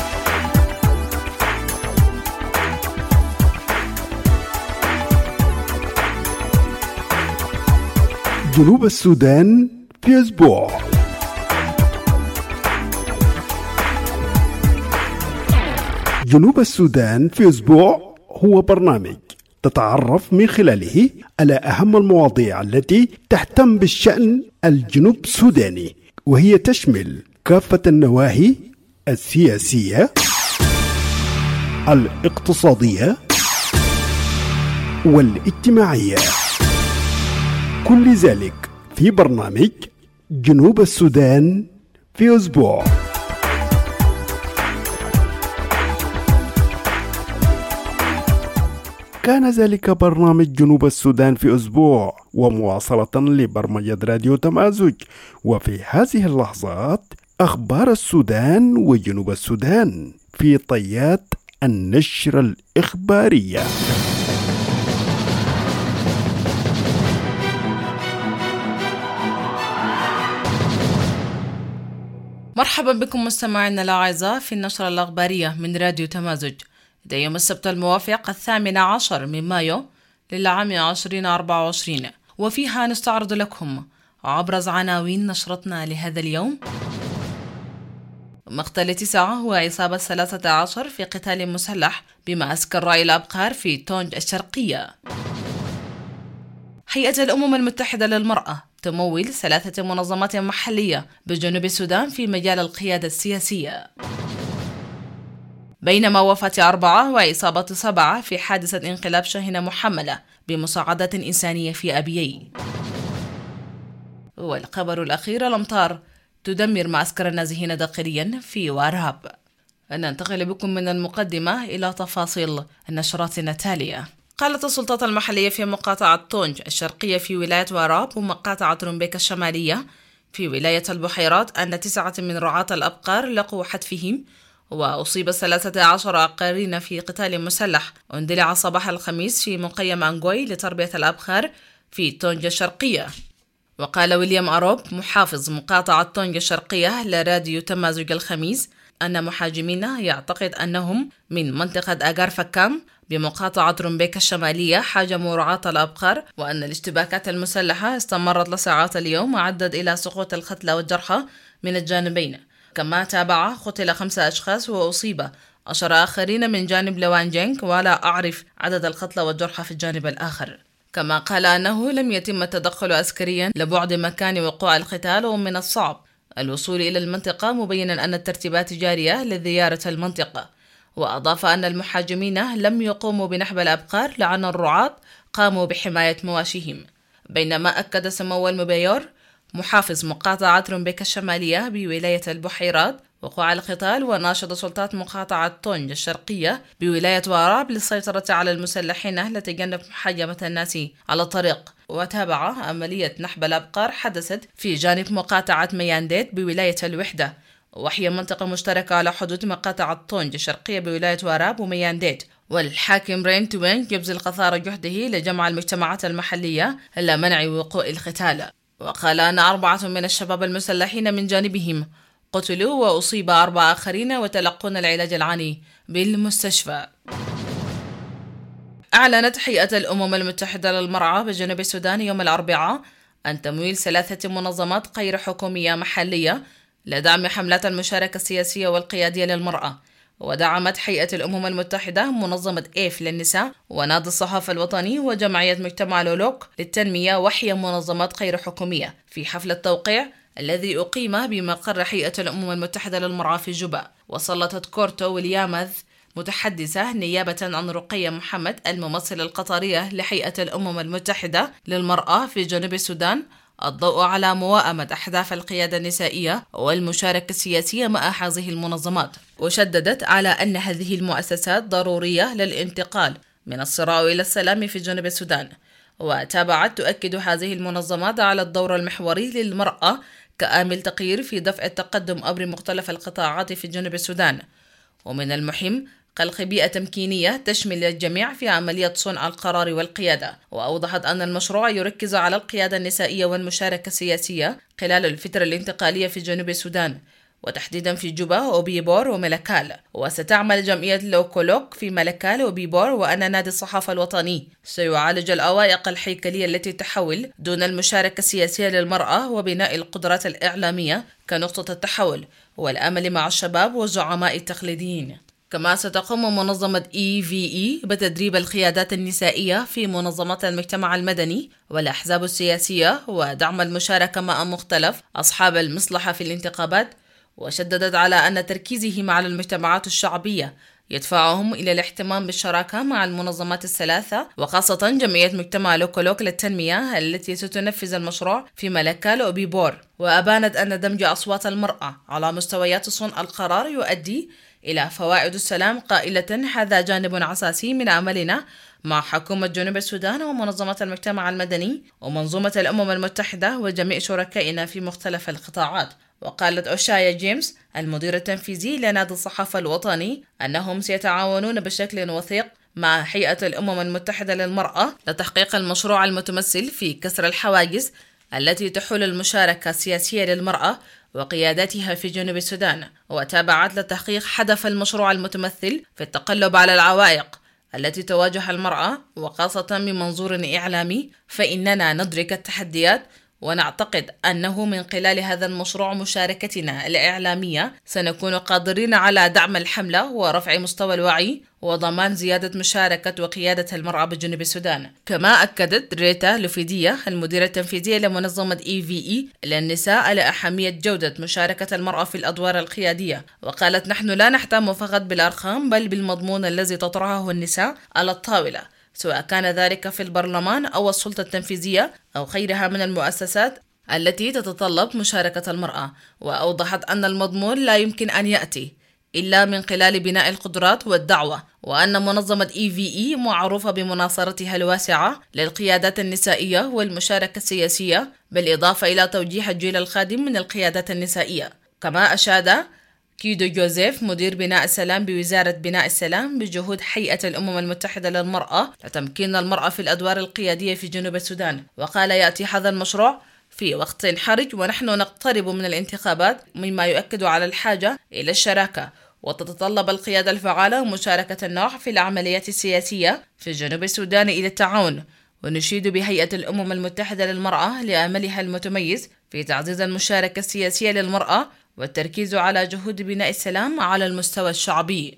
جنوب السودان في أسبوع. جنوب السودان في أسبوع هو برنامج تتعرف من خلاله على أهم المواضيع التي تهتم بالشأن الجنوب السوداني، وهي تشمل كافة النواحي السياسية، الاقتصادية والاجتماعية، كل ذلك في برنامج جنوب السودان في أسبوع. كان ذلك برنامج جنوب السودان في أسبوع، ومواصلة لبرمجة راديو تمازج. وفي هذه اللحظات أخبار السودان وجنوب السودان في طيات النشر الإخبارية. مرحبا بكم مستمعينا الأعزاء في النشرة الأخبارية من راديو تمازج يوم السبت الموافق 18 من مايو للعام 2024، وفيها نستعرض لكم أبرز عناوين نشرتنا لهذا اليوم. مقتل 9 وإصابة 13 في قتال مسلح بمعسكر راعي الأبقار في تونج الشرقية. هيئة الأمم المتحدة للمرأة تمول 3 منظمات محلية بجنوب السودان في مجال القيادة السياسية. بينما وفاة 4 وإصابة 7 في حادثة انقلاب شاحنة محملة بمساعدة إنسانية في أبيي. والخبر الأخير: الأمطار تدمر معسكر النازحين داخليا في وارهاب. ننتقل بكم من المقدمة إلى تفاصيل نشراتنا التالية. قالت السلطات المحلية في مقاطعة تونج الشرقية في ولاية واراب ومقاطعة رومبيك الشمالية في ولاية البحيرات أن 9 من رعاة الأبقار لقوا حتفهم، وأصيب 13 آخرين في قتال مسلح اندلع صباح الخميس في مخيم أنغوي لتربية الأبقار في تونج الشرقية. وقال ويليام أروب محافظ مقاطعة تونج الشرقية لراديو تمازج الخميس أن محاجمين يعتقد أنهم من منطقة أغار فكام بمقاطعة رومبيك الشمالية حاجموا رعاة الأبقار، وأن الاشتباكات المسلحة استمرت لساعات اليوم وعدت إلى سقوط القتلى والجرحى من الجانبين. كما تابع قتل 5 أشخاص وأصيب 10 آخرين من جانب لوان جينك، ولا أعرف عدد القتلى والجرحى في الجانب الآخر. كما قال أنه لم يتم التدخل عسكريا لبعد مكان وقوع القتال، ومن الصعب الوصول إلى المنطقة، مبينا أن الترتيبات جارية لزيارة المنطقة. وأضاف أن المحاجمين لم يقوموا بنحب الأبقار لأن الرعاة قاموا بحماية مواشيهم. بينما أكد سمو المبيور محافظ مقاطعة رومبيك الشمالية بولاية البحيرات وقوع القتال، وناشد سلطات مقاطعة طونج الشرقية بولاية واراب للسيطرة على المسلحين لتجنب محاجمة الناس على الطريق. وتابع عملية نحب الأبقار حدثت في جانب مقاطعة ميانديت بولاية الوحدة، وهي منطقة مشتركة على حدود مقاطعة طونج الشرقية بولاية واراب وميانديت. والحاكم رين توينغ يبذل قصارى جهده لجمع المجتمعات المحلية إلى منع وقوع القتال. وقال أن 4 من الشباب المسلحين من جانبهم قتلوا، وأصيب 4 آخرين وتلقون العلاج العاني بالمستشفى. أعلنت هيئة الأمم المتحدة للمرأة بجنوب السودان يوم الأربعاء عن تمويل 3 منظمات غير حكومية محلية لدعم حملات المشاركة السياسية والقيادية للمرأة. ودعمت هيئة الأمم المتحدة منظمة إيف للنساء ونادي الصحافة الوطني وجمعية مجتمع لولوك للتنمية، وهي منظمات غير حكومية، في حفل التوقيع الذي أقيم بمقر هيئة الأمم المتحدة للمرأة في جوبا. وسلطت كورتو ويليامز متحدثة نيابة عن رقية محمد الممثلة القطرية لهيئة الأمم المتحدة للمرأة في جنوب السودان الضوء على موائمة أهداف القيادة النسائية والمشاركة السياسية مع هذه المنظمات، وشددت على أن هذه المؤسسات ضرورية للانتقال من الصراع إلى السلام في جنوب السودان. وتابعت تؤكد هذه المنظمات على الدور المحوري للمرأة كعامل تغيير في دفع التقدم عبر مختلف القطاعات في جنوب السودان، ومن المهم خلق بيئة تمكينية تشمل الجميع في عملية صنع القرار والقيادة. وأوضحت أن المشروع يركز على القيادة النسائية والمشاركة السياسية خلال الفترة الانتقالية في جنوب السودان، وتحديدا في جوبا وبيبور وملكال. وستعمل جمعية لوكولوك في ملكال وبيبور، وأن نادي الصحافة الوطني سيعالج العوائق الهيكلية التي تحول دون المشاركة السياسية للمرأة، وبناء القدرات الإعلامية كنقطة التحول والأمل مع الشباب والزعماء التقليديين. كما ستقوم منظمة EVE بتدريب القيادات النسائية في منظمات المجتمع المدني والأحزاب السياسية ودعم المشاركة مع مختلف أصحاب المصلحة في الانتخابات. وشددت على أن تركيزهم على المجتمعات الشعبية يدفعهم إلى الاهتمام بالشراكة مع المنظمات الثلاثة، وخاصة جمعية مجتمع لوكولوك للتنمية التي ستنفذ المشروع في ملكال وبيبور. وأبانت أن دمج أصوات المرأة على مستويات صنع القرار يؤدي إلى فوائد السلام، قائلة هذا جانب أساسي من عملنا مع حكومة جنوب السودان ومنظمات المجتمع المدني ومنظومة الأمم المتحدة وجميع شركائنا في مختلف القطاعات. وقالت أوشايا جيمس المدير التنفيذي لنادي الصحافة الوطني أنهم سيتعاونون بشكل وثيق مع هيئة الأمم المتحدة للمرأة لتحقيق المشروع المتمثل في كسر الحواجز التي تحول المشاركة السياسية للمرأة وقيادتها في جنوب السودان. وتابعت لتحقيق هدف المشروع المتمثل في التغلب على العوائق التي تواجه المرأة، وخاصة من منظور إعلامي، فإننا ندرك التحديات ونعتقد أنه من خلال هذا المشروع مشاركتنا الإعلامية سنكون قادرين على دعم الحملة ورفع مستوى الوعي وضمان زيادة مشاركة وقيادة المرأة بجنوب السودان. كما أكدت ريتا لوفيدية المديرة التنفيذية لمنظمة EVE للنساء على أهمية جودة مشاركة المرأة في الأدوار القيادية، وقالت نحن لا نهتم فقط بالأرقام بل بالمضمون الذي تطرحه النساء على الطاولة، سواء كان ذلك في البرلمان أو السلطة التنفيذية أو غيرها من المؤسسات التي تتطلب مشاركة المرأة. وأوضحت أن المضمون لا يمكن أن يأتي إلا من خلال بناء القدرات والدعوة، وأن منظمة EVE معروفة بمناصرتها الواسعة للقيادات النسائية والمشاركة السياسية، بالإضافة إلى توجيه الجيل القادم من القيادات النسائية. كما أشاد كيدو جوزيف مدير بناء السلام بوزارة بناء السلام بجهود هيئة الأمم المتحدة للمرأة لتمكين المرأة في الأدوار القيادية في جنوب السودان، وقال يأتي هذا المشروع في وقت حرج ونحن نقترب من الانتخابات، مما يؤكد على الحاجة إلى الشراكة، وتتطلب القيادة الفعالة ومشاركة النوع في العمليات السياسية في جنوب السودان إلى التعاون. ونشيد بهيئة الأمم المتحدة للمرأة لعملها المتميز في تعزيز المشاركة السياسية للمرأة والتركيز على جهود بناء السلام على المستوى الشعبي.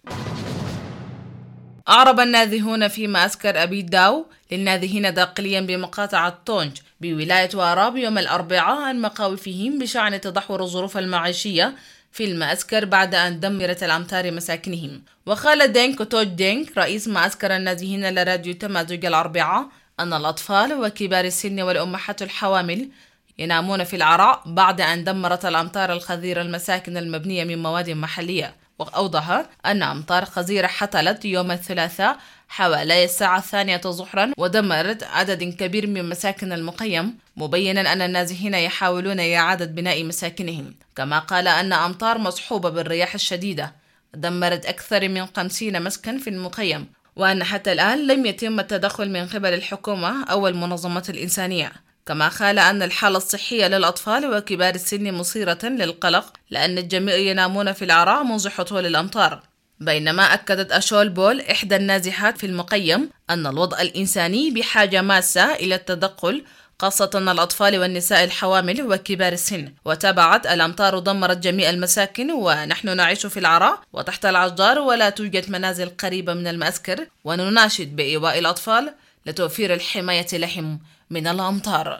أعرب النازحون في معسكر أبي داو للنازحين داخليا بمقاطعة طونج بولاية واراب يوم الأربعاء عن مخاوفهم بشأن تدهور الظروف المعيشية في المعسكر بعد أن دمرت الأمطار مساكنهم. وقال دينغ كوتوج دينغ رئيس معسكر النازحين لراديو تمازوج الأربعاء أن الأطفال وكبار السن والأمهات الحوامل ينامون في العراء بعد أن دمرت الأمطار الغزيرة المساكن المبنية من مواد محلية. وأوضح أن أمطار غزيرة حصلت يوم الثلاثاء حوالي الساعة 2 ظهرا ودمرت عدد كبير من مساكن المخيم، مبينا أن النازحين يحاولون إعادة بناء مساكنهم. كما قال أن أمطار مصحوبة بالرياح الشديدة دمرت أكثر من 50 مسكن في المخيم، وأن حتى الآن لم يتم التدخل من قبل الحكومة أو المنظمات الإنسانية. كما قال أن الحالة الصحية للأطفال وكبار السن مثيرة للقلق لأن الجميع ينامون في العراء منذ هطول الأمطار. بينما أكدت أشول بول إحدى النازحات في المخيم أن الوضع الإنساني بحاجة ماسة إلى التدخل، خاصة الأطفال والنساء الحوامل وكبار السن. وتابعت: الأمطار دمرت جميع المساكن ونحن نعيش في العراء وتحت الأشجار ولا توجد منازل قريبة من المعسكر، ونناشد بإيواء الأطفال لتوفير الحماية لهم من الأمطار.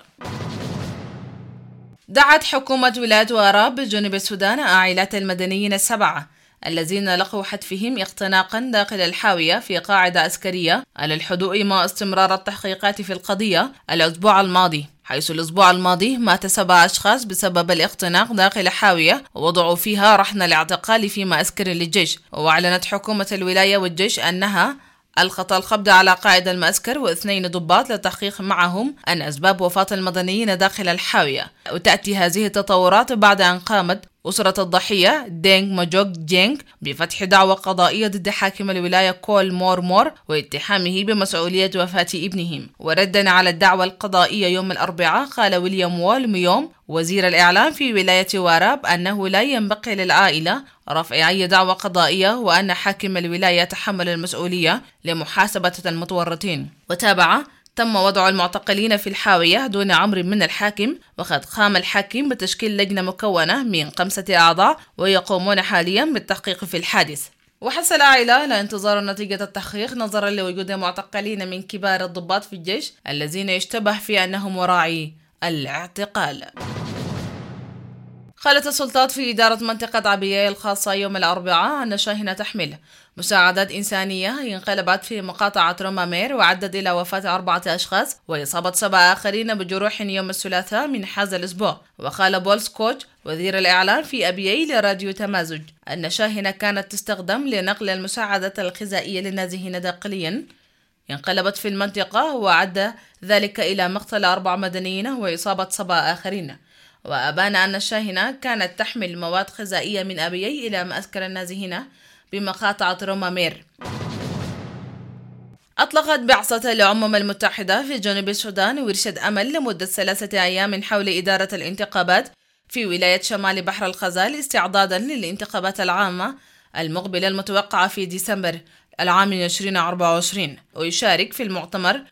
دعت حكومة ولاية واراب بجنوب السودان عائلات المدنيين السبعة الذين لقوا حتفهم اختناقا داخل الحاوية في قاعدة عسكرية على الهدوء مع استمرار التحقيقات في القضية الأسبوع الماضي، حيث الأسبوع الماضي مات 7 أشخاص بسبب الاختناق داخل حاوية ووضعوا فيها رهن الاعتقال في معسكر للجيش. وأعلنت حكومة الولاية والجيش أنها ألقت القبض على قائد المعسكر و2 ضباط للتحقيق معهم عن أسباب وفاة المدنيين داخل الحاوية. وتأتي هذه التطورات بعد أن قامت أسرة الضحية دينغ ماجوك جينغ بفتح دعوى قضائية ضد حاكم الولاية كول مور واتهامه بمسؤولية وفاة ابنهم. وردا على الدعوى القضائية يوم الأربعاء قال ويليام وول ميوم وزير الإعلام في ولاية واراب أنه لا ينبغي للعائلة رفع أي دعوى قضائية وأن حاكم الولاية يتحمل المسؤولية لمحاسبة المتورطين. وتابع: تم وضع المعتقلين في الحاوية دون أمر من الحاكم، وقد قام الحاكم بتشكيل لجنة مكونة من 5 أعضاء ويقومون حاليا بالتحقيق في الحادث. وحث العائلة على انتظار نتيجة التحقيق نظرا لوجود معتقلين من كبار الضباط في الجيش الذين يشتبه في أنهم وراعي الاعتقال. قالت السلطات في إدارة منطقة عبياي الخاصة يوم الأربعاء أن شاحنة تحمل مساعدات إنسانية انقلبت في مقاطعة رومامير وعدت إلى وفاة 4 أشخاص وإصابة 7 آخرين بجروح يوم الثلاثاء من هذا الأسبوع. وقال بول سكوت وزير الإعلام في أبياي لراديو تمازج أن شاحنة كانت تستخدم لنقل المساعدات الغذائية للنازحين داخليا انقلبت في المنطقة وعد ذلك إلى مقتل 4 مدنيين وإصابة 7 آخرين. وأبان أن الشاحنة كانت تحمل مواد غذائية من أبياي إلى معسكر النازحين بمقاطعة رومامير. أطلقت بعثة الأمم المتحدة في جنوب السودان ورشة أمل لمدة 3 أيام حول إدارة الانتخابات في ولاية شمال بحر الغزال استعدادا للانتخابات العامة المقبلة المتوقعة في ديسمبر العام 2024. ويشارك في المؤتمر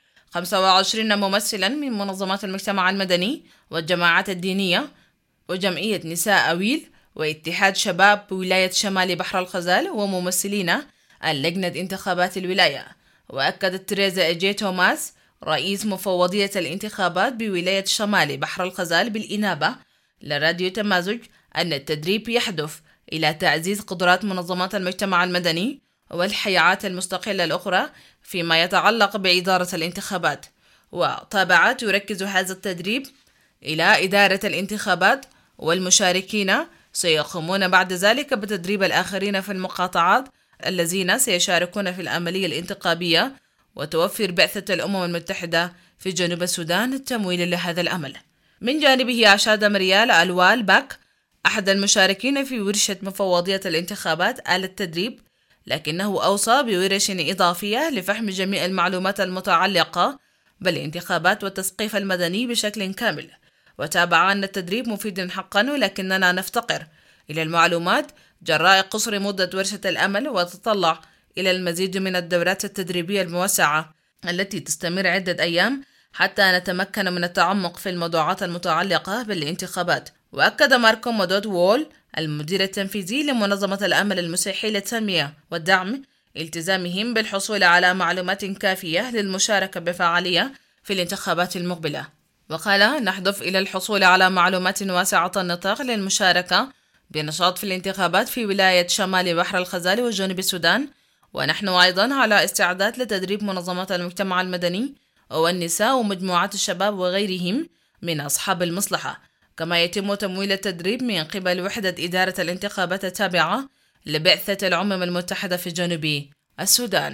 25 ممثلا من منظمات المجتمع المدني والجماعات الدينية وجمعية نساء أويل واتحاد شباب ولاية شمال بحر الغزال وممثلين اللجنة انتخابات الولاية. وأكدت تريزا إيجي توماس رئيس مفوضية الانتخابات بولاية شمال بحر الغزال بالإنابة لراديو تمازج أن التدريب يهدف إلى تعزيز قدرات منظمات المجتمع المدني والحيات المستقلة الأخرى فيما يتعلق بإدارة الانتخابات. وطابعت يركز هذا التدريب إلى إدارة الانتخابات، والمشاركين سيقومون بعد ذلك بتدريب الآخرين في المقاطعات الذين سيشاركون في العملية الانتخابية، وتوفر بعثة الأمم المتحدة في جنوب السودان التمويل لهذا الأمل. من جانبه أشاد مريال الوال باك أحد المشاركين في ورشة مفوضية الانتخابات آل التدريب، لكنه أوصى بورش إضافية لفهم جميع المعلومات المتعلقة بالانتخابات والتثقيف المدني بشكل كامل. وتابع أن التدريب مفيد حقا، ولكننا نفتقر إلى المعلومات جراء قصر مدة ورشة الأمل، وتطلع إلى المزيد من الدورات التدريبية الموسعة التي تستمر عدة أيام حتى نتمكن من التعمق في الموضوعات المتعلقة بالانتخابات. وأكد ماركو مودود وول المدير التنفيذي لمنظمة الأمل المسيحي للتنمية والدعم التزامهم بالحصول على معلومات كافية للمشاركة بفعالية في الانتخابات المقبلة. وقال نهدف إلى الحصول على معلومات واسعة النطاق للمشاركة بنشاط في الانتخابات في ولاية شمال بحر الغزال وجنوب السودان، ونحن أيضا على استعداد لتدريب منظمات المجتمع المدني والنساء ومجموعات الشباب وغيرهم من أصحاب المصلحة. كما يتم تمويل التدريب من قبل وحدة إدارة الانتخابات التابعة لبعثة الأمم المتحدة في جنوب السودان.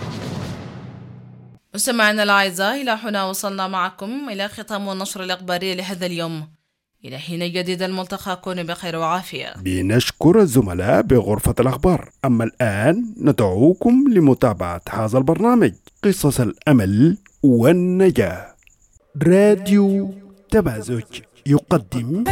مستمعينا الأعزاء، إلى هنا وصلنا معكم إلى ختام النشر الإخباري لهذا اليوم. إلى حين جديد الملتقى، كونوا بخير وعافية. بنشكر الزملاء بغرفة الأخبار. أما الآن ندعوكم لمتابعة هذا البرنامج قصص الأمل والنجاة. راديو تمازج يقدم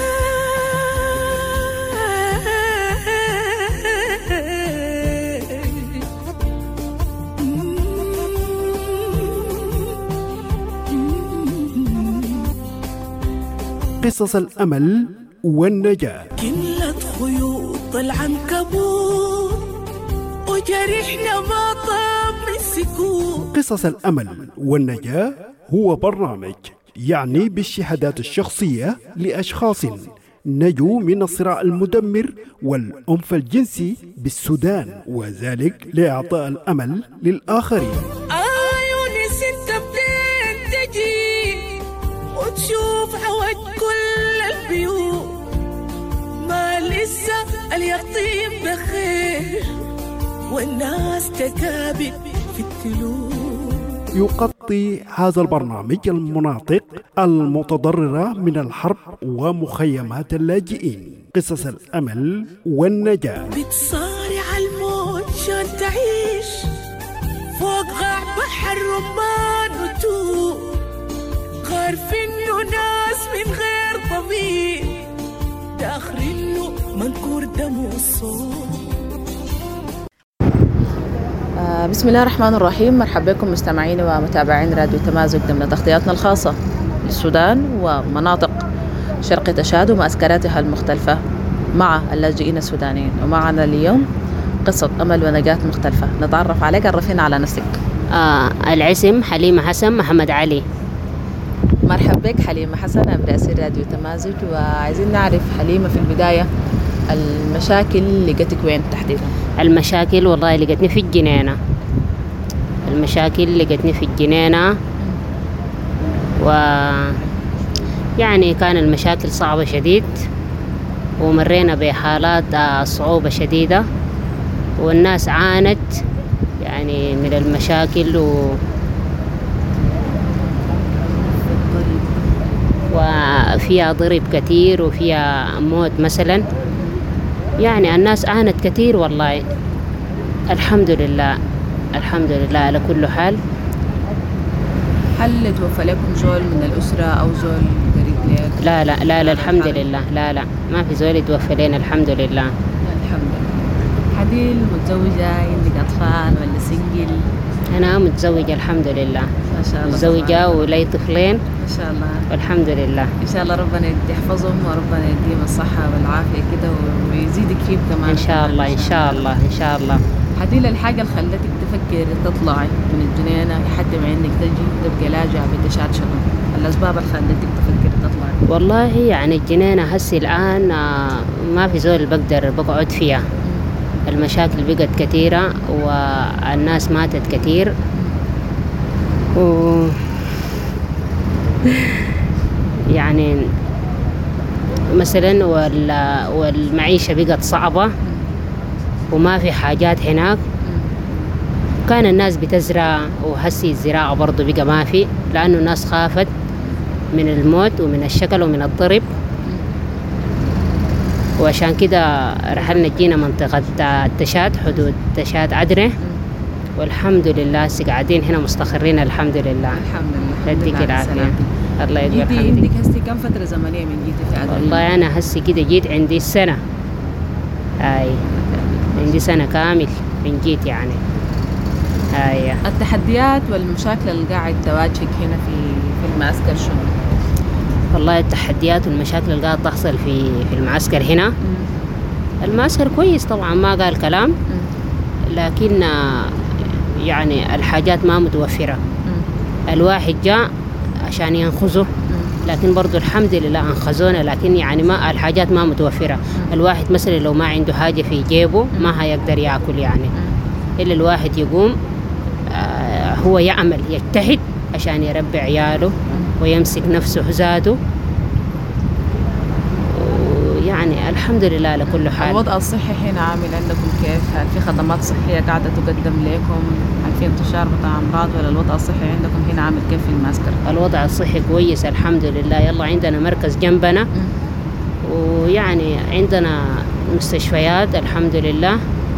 قصص الأمل والنجاة. كلت خيوط العنكبوت وجرحنا ما طاب من السكوت. قصص الأمل والنجاة هو برنامج يعني بالشهادات الشخصية لأشخاص نجوا من الصراع المدمر والعنف الجنسي بالسودان، وذلك لإعطاء الأمل للآخرين. يونس انت بدين تجي وتشوف عوج كل البيوت، ما لسه اليقطين بخير والناس تكابد في التلوث. يغطي هذا البرنامج المناطق المتضررة من الحرب ومخيمات اللاجئين. قصص الأمل والنجاة. بتصارع الموت عشان تعيش فوق غاع بحر رمان وتوب، عارف انه ناس من غير ضمير داخرينه منكور دم والصوت. بسم الله الرحمن الرحيم. مرحبا بكم مستمعين ومتابعين راديو تمازج ضمن تغطياتنا الخاصة للسودان ومناطق شرق تشاد ومعسكراتها المختلفة مع اللاجئين السودانيين. ومعنا اليوم قصة أمل ونجاة مختلفة. نتعرف عليك، عرفينا على نفسك. الاسم حليمة حسن محمد علي. مرحبا بك حليمة حسن، برئاسة راديو تمازج. وعايزين نعرف حليمة في البداية المشاكل اللي لقيتك وين تحديدا؟ المشاكل والله لقيتني في الجنينة. المشاكل لقيتني في الجنينة، ويعني كان المشاكل صعبة شديد، ومرينا بحالات صعوبة شديدة، والناس عانت يعني من المشاكل وفيها ضرب كتير وفيها موت مثلا. يعني الناس عانت كتير والله. الحمد لله الحمد لله على كل حال. هل توفى لكم زول من الأسرة أو زول قريب لك؟ لا لا لا لا الحمد لله. لا لا ما في زول يتوفى لنا الحمد لله. الحمد لله. حديل متزوجة، عندك أطفال ولا سنجل؟ أنا متزوجة الحمد لله. ما شاء الله. متزوجة ولي طفلين ما شاء الله. والحمد لله. إن شاء الله ربنا يحفظهم وربنا يديهم الصحة والعافية كده ويزيدك فيه كمان. إن شاء الله إن شاء الله إن شاء الله. حديل الحاجة اللي خلتك تفكر تطلعي من الجنينة لحد ما إنك تجي تبقى لاجئة بتشاد شنو؟ الأسباب اللي خلتك تفكر تطلعي؟ والله يعني الجنينة هسي الآن ما في زول بقدر بقعد فيها. المشاكل بقت كثيرة والناس ماتت كثير يعني مثلا والمعيشة بقت صعبة وما في حاجات هناك. كان الناس بتزرع وهسي الزراعة برضو بقى ما في، لأنه الناس خافت من الموت ومن الشكل ومن الضرب، وعشان كده رحلنا جينا منطقة التشاد، حدود تشاد عدنة، والحمد لله قاعدين هنا مستقرين الحمد لله. الحمد لله. يديك العافية. الله يديك الحمد. عندك هسي كم فترة زمنية من جيتي في عدن؟ والله أنا هسي كده جيت عندي السنة، عندي سنة كامل من جيت يعني. التحديات والمشاكل اللي قاعد تواجهك هنا في المعسكر شنو؟ والله التحديات والمشاكل اللي قاعد تحصل في المعسكر هنا. المعسكر كويس طبعا ما قال كلام، لكن يعني الحاجات ما متوفرة. الواحد جاء عشان ينخزه، لكن برضو الحمد لله انخزونا، لكن يعني ما الحاجات ما متوفرة. الواحد مثلا لو ما عنده حاجة في جيبه ما هيقدر يأكل يعني، إلا الواحد يقوم هو يعمل يجتهد عشان يربي عياله ويمسك نفسه ذاته، يعني الحمد لله على كل حال. الوضع الصحي هنا عامل عندكم كيف؟ هل في خدمات صحية قاعدة تقدم لكم؟ هل في انتشار بتاع أمراض ولا الوضع الصحي عندكم هنا عامل كيف في المعسكر؟ الوضع الصحي كويس الحمد لله. يلا عندنا مركز جنبنا ويعني عندنا مستشفيات الحمد لله.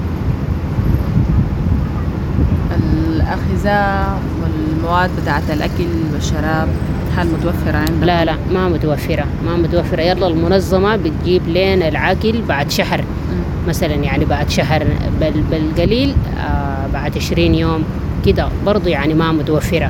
الأغذية والمواد بتاعت الأكل والشراب هل متوفرة عندكم؟ لا ما متوفرة. يلا المنظمة بتجيب لنا الأكل بعد شهر مثلا، يعني بعد شهر بالقليل بعد 20 يوم كده برضو، يعني ما متوفرة.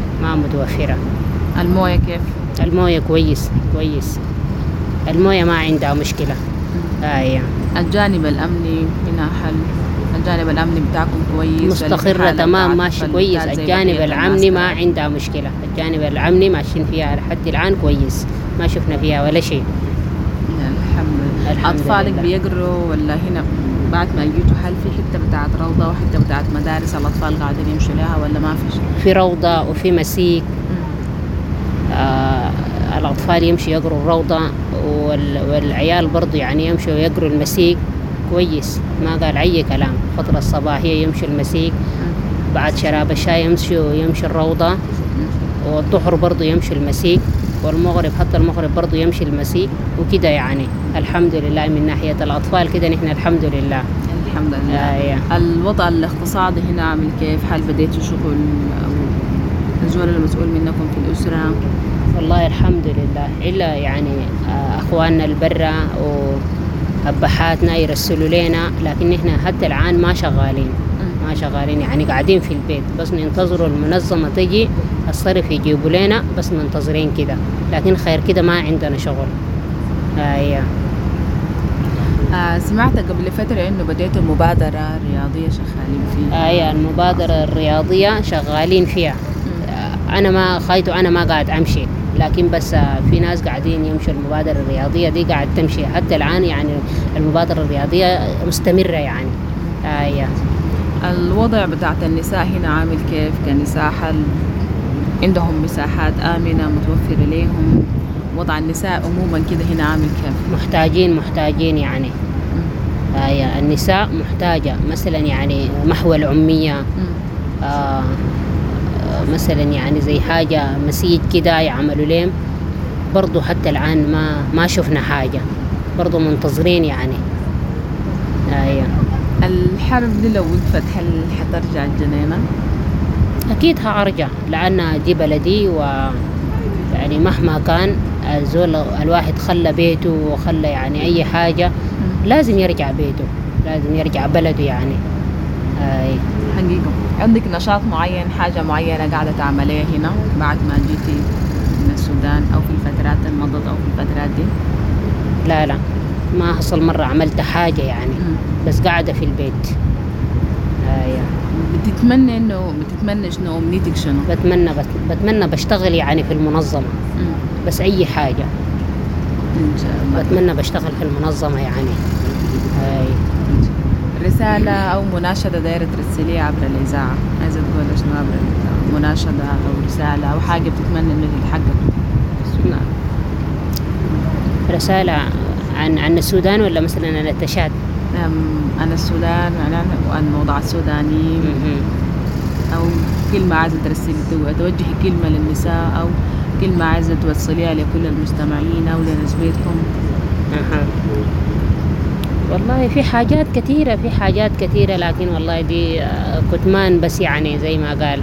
الموية كيف؟ الموية كويس. الموية ما عندها مشكلة. الجانب الأمني هنا حل؟ الجانب الأمني بتاعكم كويس؟ مستقرة تمام ماشي كويس. الجانب الأمني ما عندها مشكلة. الجانب الأمني ماشيين فيها لحد الآن كويس، ما شفنا فيها ولا شيء. الحمد لله. أطفالك بيقروا ولا هنا بعد ما جيتوا هل في حتة بتاعت روضة وحتة بتاعت مدارس الأطفال قاعدين يمشوا لها ولا ما في شيء؟ في روضة وفي مسيك. الأطفال يمشوا يقروا الروضة والعيال برضو يعني يمشوا يقروا المسيك كويس، ما قال أي كلام. فترة الصباحية يمشوا المسيك، بعد شراب الشاي يمشوا الروضة، والظهر برضو يمشوا المسيك، والمغرب حتى المغرب برضو يمشي المسيك وكده. يعني الحمد لله من ناحية الأطفال كده نحن الحمد لله. الحمد لله. الوضع الاقتصادي هنا عامل كيف؟ هل بديتوا شغل أو الزول المسؤول منكم في الأسرة؟ والله الحمد لله، إلا يعني أخواننا البرة وأبحاتنا يرسلوا لنا، لكن نحن حتى الآن ما شغالين يعني قاعدين في البيت بس ننتظروا المنظمة تجي الصرف يجيبوا لنا، بس منتظرين كده، لكن خير كده ما عندنا شغل. سمعت قبل فترة إنه بديتوا مبادرة رياضية شغالين فيها. المبادرة الرياضية شغالين فيها. أنا ما قاعد أمشي، لكن بس في ناس قاعدين يمشوا. المبادرة الرياضية دي قاعد تمشي حتى الآن، يعني المبادرة الرياضية مستمرة يعني. الوضع بتاعت النساء هنا عامل كيف كنساء؟ هل عندهم مساحات آمنة متوفرة لهم؟ وضع النساء عموما كده هنا عامل كيف؟ محتاجين يعني. النساء محتاجة مثلا يعني محو العمية، مثلا يعني زي حاجة مسيج كده يعملوا لهم برضو. حتى الآن ما شفنا حاجة، برضو منتظرين يعني. الحرب دي لو وقفت هل حترجع الجنينة؟ أكيد هأرجع، لأن دي بلدي، ويعني مهما كان الزول الواحد خلى بيته وخلى يعني أي حاجة لازم يرجع بيته، لازم يرجع بلده يعني. حقيقة عندك نشاط معين، حاجة معينة قاعدة تعمليها هنا بعد ما جيتي من السودان أو في الفترات المضت أو في الفترات دي؟ لا ما حصل مرة عملت حاجة يعني. بس قاعدة في البيت. بتتمنى شنو؟ أمنيتك شنو؟ بتمنى بشتغل يعني في المنظمة. بس أي حاجة إن شاء الله. بتمنى بشتغل في المنظمة يعني. رسالة أو مناشدة دايرة ترسليها عبر الإذاعة، عايزة تقول شنو عبر مناشدة أو رسالة أو حاجة بتتمنى إنه تتحقق؟ رسالة عن السودان ولا مثلا عن التشاد؟ عن السودان وعن وضع السوداني، أو كلمة عايزة توجهي كلمة للنساء أو كلمة عايزة توصليها لكل المستمعين أو لنسبتكم. والله في حاجات كثيرة لكن والله دي كتمان بس يعني زي ما قال.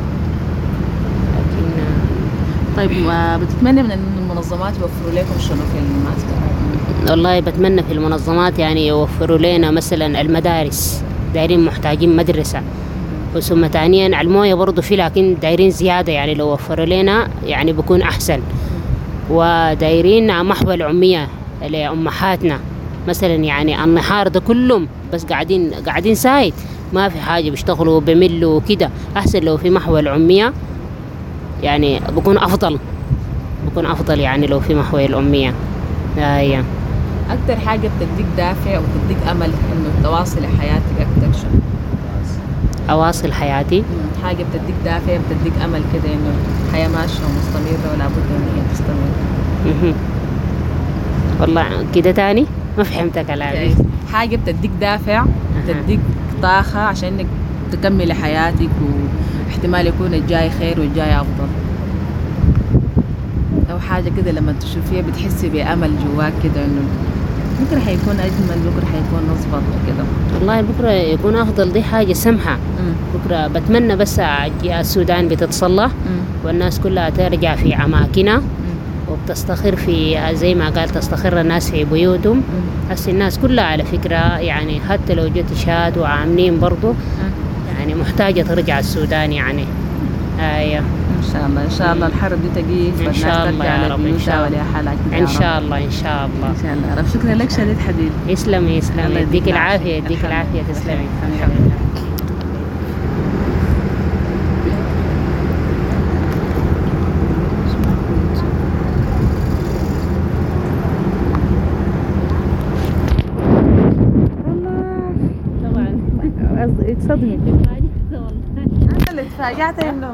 لكن طيب بتتمنى من المنظمات يوفروا لكم شنو في المعسكر؟ والله بتمنى في المنظمات يعني يوفروا لنا مثلا المدارس، دايرين محتاجين مدرسة، وثم ثانيا الموية برضو في لكن دايرين زيادة يعني لو وفروا لنا يعني بكون أحسن. ودايرين محو العمية لأمهاتنا مثلا، يعني النهار ده كلهم بس قاعدين سايت، ما في حاجة بيشتغلوا بملوا وكده. أحسن لو في محو العمية يعني بكون أفضل يعني لو في محو العمية. أكتر حاجة بتديك دافع وبتديك أمل إنه تواصل حياتك أكتر شو؟ أواصل حياتي. حاجة بتديك دافع، بتديك أمل كده إنه الحياة ماشية ومستمرة ولا بد إن هي تستمر. والله كده تاني ما فهمت كلامي. حاجة بتديك دافع، بتديك طاقة عشان إنك تكملي حياتك، واحتمال يكون الجاي خير والجاي أفضل، أو حاجة كده لما تشوفيها بتحسي بأمل جواك كده إنه بكرة حيكون أجمل، بكرة حيكون أصفر كده. والله بكرة يكون أفضل، دي حاجة سمحة. بكرة بتمنى بس السودان بتتصلح والناس كلها ترجع في أماكنها وبتستقر في زي ما قال تستقر الناس في بيوتهم. هسه الناس كلها على فكرة يعني حتى لو جت شاد وعاملين برضو يعني محتاجة ترجع السودان يعني. إن شاء الله إن شاء الله الحرب دي تجي إن شاء الله يا رب. إن شاء الله إن شاء الله إن شاء الله إن شاء الله يا رب. شكرا لك شديد حبيبي. يسلمي يسلمي، يديك العافية يديك العافية. تسلمي. صدمي أنا اللي تفاجأت إنه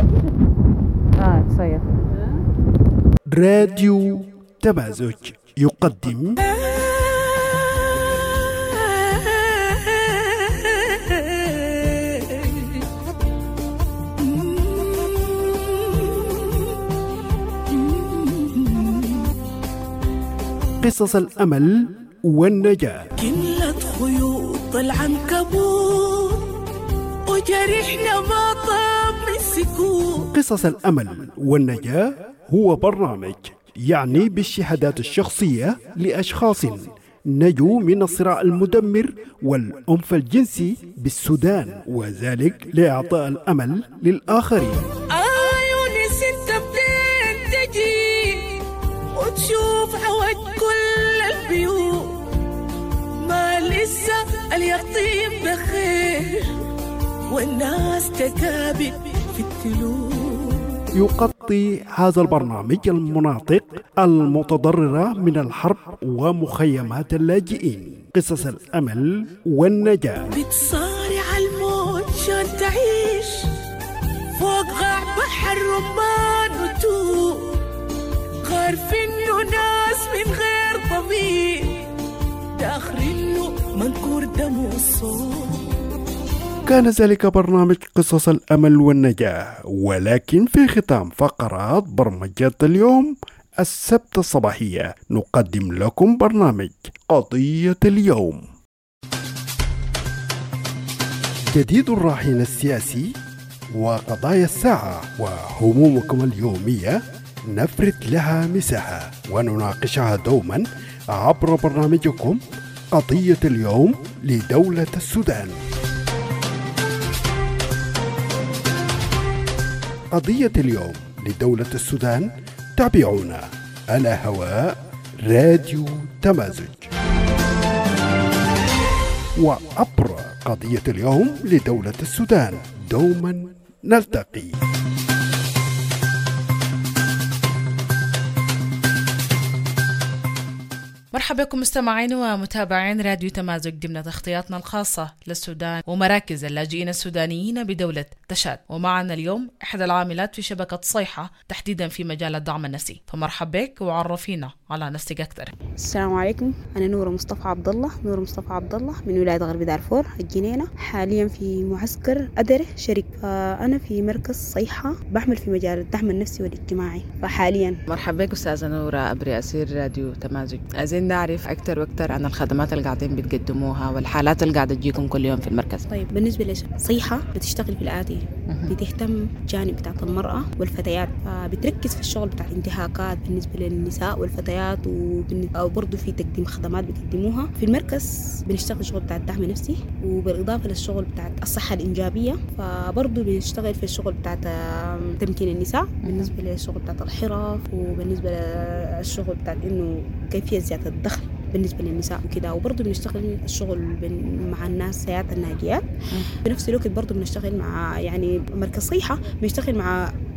صحيح. راديو تمازج يقدم قصص الأمل والنجاة. كلت خيوط العنكبوت وجرحنا ما طاب من سكوت. قصص الأمل والنجاة هو برنامج يعني بالشهادات الشخصية لأشخاص نجوا من الصراع المدمر والعنف الجنسي بالسودان، وذلك لإعطاء الأمل للآخرين. يونس انت بدين تجي وتشوف عوج كل البيوت، ما لسه اليقطين بخير والناس تكابد في التلوث. يغطي هذا البرنامج المناطق المتضررة من الحرب ومخيمات اللاجئين. قصص الأمل والنجاة. بتصارع الموت شان تعيش فوق غاع بحر رمان وتوب، عارف إنه ناس من غير ضمير داخلينه منكور دم والصوت. كان ذلك برنامج قصص الأمل والنجاة، ولكن في ختام فقرات برمجة اليوم السبت الصباحية نقدم لكم برنامج قضية اليوم. جديد الراهن السياسي وقضايا الساعة وهمومكم اليومية نفرد لها مساحة ونناقشها دوما عبر برنامجكم قضية اليوم لدولة السودان. قضية اليوم لدولة السودان تابعونا على هواء راديو تمازج، وعبر قضية اليوم لدولة السودان دوما نلتقي. مرحبا بكم مستمعين ومتابعين راديو تمازج ضمن تغطياتنا الخاصة للسودان ومراكز اللاجئين السودانيين بدولة تشاد. ومعنا اليوم إحدى العاملات في شبكة صيحة تحديدا في مجال الدعم النفسي، فمرحب بك وعرفينا على نفسك أكثر. السلام عليكم، أنا نورة مصطفى عبد الله من ولاية غرب دارفور الجنينة، حاليا في معسكر أدرة شريك. فأنا في مركز صيحة بعمل في مجال الدعم النفسي والاجتماعي. فحاليا مرحبا بك أستاذة نورة أبري أسير راديو تمازج. عايزين نعرف أكثر وأكثر عن الخدمات اللي قاعدين بتقدموها والحالات اللي قاعدة تجيكم كل يوم في المركز. طيب بالنسبة لصيحة بتشتغل في الآتي، بتهتم جانب بتاعت المرأة والفتيات، فبتركز في الشغل بتاعت انتهاكات بالنسبة للنساء والفتيات، وبرضه في تقديم خدمات بتقدموها في المركز. بنشتغل شغل بتاعت دعم نفسي، وبالإضافة للشغل بتاعت الصحة الإنجابية، فبرضه بنشتغل في الشغل بتاعت تمكين النساء بالنسبة للشغل بتاعت الحرف، وبالنسبة للشغل بتاعت إنه كيفية زيادة الدخل بالنسبة للنساء وكده. وبرضه بنشتغل الشغل مع الناس سيات الناجيات. بنفس الوقت برضه بنشتغل مع يعني مركز صيحة بنشتغل مع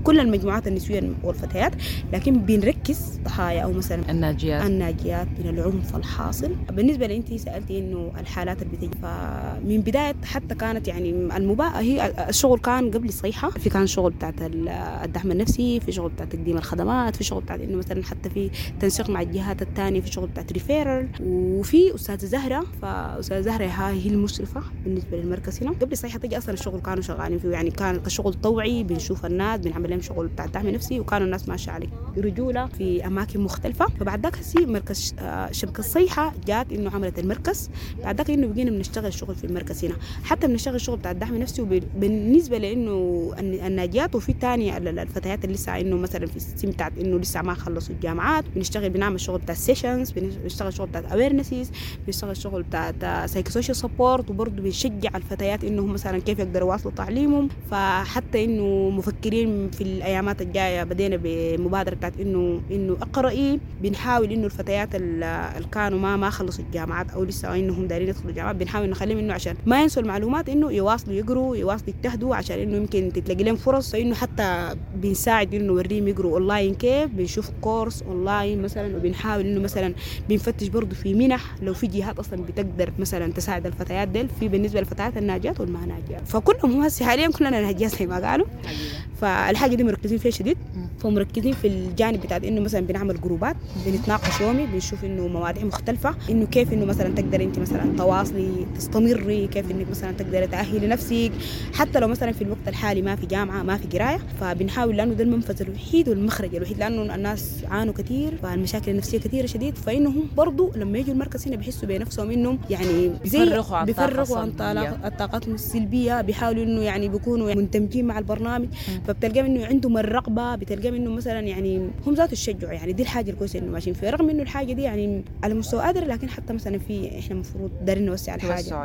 كل المجموعات النسوية والفتيات، لكن بنركز ضحايا أو مثلا الناجيات من العنف الحاصل. بالنسبة لأنتي سألتي إنه الحالات اللي بتجي، فمن بداية حتى كانت يعني هي الشغل كان قبل الصيحة، في كان شغل بتاعت الدعم النفسي، في شغل بتاعت تقديم الخدمات، في شغل بتاعت إنه مثلا حتى في تنسيق مع الجهات الثانية، في شغل بتاعت ريفيرال، وفي أستاذة زهرة. فأستاذة زهرة هي المشرفة بالنسبة للمركز هنا. قبل الصيحة تجي أصلا الشغل كانوا شغالين فيه، يعني كان كشغل طوعي، بنشوف الناس بنعمل لهم شغل بتاع الدعم النفسي، وكانوا الناس ماشية عليه برجولة في أماكن مختلفة. فبعد ذاك مركز شبكة الصيحة جات إنه عملت المركز، بعد ذاك إنه بقينا بنشتغل شغل في المركز هنا، حتى بنشتغل شغل بتاع الدعم النفسي. بالنسبة لإنه الناجيات، وفي تاني الفتيات اللي لسه إنه مثلا في السن بتاعت إنه لسه ما خلصوا الجامعات، بنعمل شغل بتاع السيشنز، بنشتغل شغل بتاع awarenesses، بنشتغل شغل بتاع سايكوسوشيال سبورت، وبرضه بنشجع الفتيات إنهم مثلا كيف يقدروا يواصلوا تعليمهم. فحتى إنه مفكرين في الأيامات الجاية بدينا بمبادرة بتاعت إنه اقرأي، بنحاول إنه الفتيات اللي كانوا ما خلصوا الجامعات أو لسه إنهم دارين يدخلوا الجامعات، بنحاول نخليهم إنه عشان ما ينسوا المعلومات، إنه يواصلوا يقروا، يواصلوا يجتهدوا، عشان إنه يمكن تتلاقي لهم فرص. فإنه حتى بنساعد إنه نوريهم يقروا أونلاين كيف، بنشوف كورس أونلاين مثلا، وبنحاول إنه مثلا بنفتش برضو في منح لو في جهات أصلا بتقدر مثلا تساعد الفتيات ديل في بالنسبة للفتيات الناجيات والما ناجيات. فكلهم هم هسه حاليا كلنا ناجيات زي ما قالوا. فالحاجة دي مركزين فيها شديد، فمركزين في الجانب بتاع إنه مثلا بنعمل جروبات، بنتناقش يومي، بنشوف إنه مواضيع مختلفة، إنه كيف إنه مثلا تقدر أنت مثلا تواصلي تستمري، كيف إنك مثلا تقدر تأهلي نفسك، حتى لو مثلا في الوقت الحالي ما في جامعة ما في قراية. فبنحاول لأنه ده المنفذ الوحيد والمخرج الوحيد، لأنه الناس عانوا كثير، فالمشاكل النفسية كثيرة شديد. فإنهم برضو لما يجوا المركز هنا بيحسوا بنفسهم إنهم يعني بيفرغوا عن الطاقات السلبية، بيحاولوا إنه يعني بيكونوا مندمجين مع البرنامج. فبتلقى إنه عندهم الرغبة، بتلقى إنه مثلا يعني هم ذات الشجع، يعني دي الحاجة الكويسة إنه ماشيين فيها، رغم إنه الحاجة دي يعني على مستوى قادر، لكن حتى مثلا في إحنا مفروض دارين نوسع الحاجة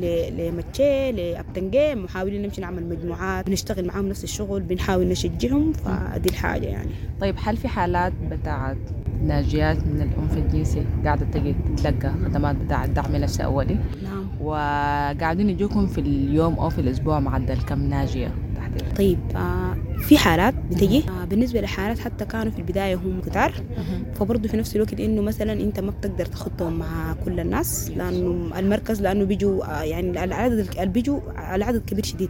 لمتشي لأبتنجي، محاولين نمشي نعمل مجموعات، بنشتغل معهم نفس الشغل، بنحاول نشجعهم. فدي الحاجة يعني. طيب هل في حالات بتاعت ناجيات من العنف الجنسي قاعدة تجي تلقى خدمات بتاع الدعم النفسي أولي؟ نعم. وقاعدين يجوكم في اليوم أو في الأسبوع معدل كم ناجية؟ طيب في حالات بتجي بالنسبة لحالات حتى كانوا في البداية هم كتار، فبرضه في نفس الوقت إنه مثلا أنت ما بتقدر تخطهم مع كل الناس، لأنه المركز لأنه بيجوا يعني العدد كبير شديد.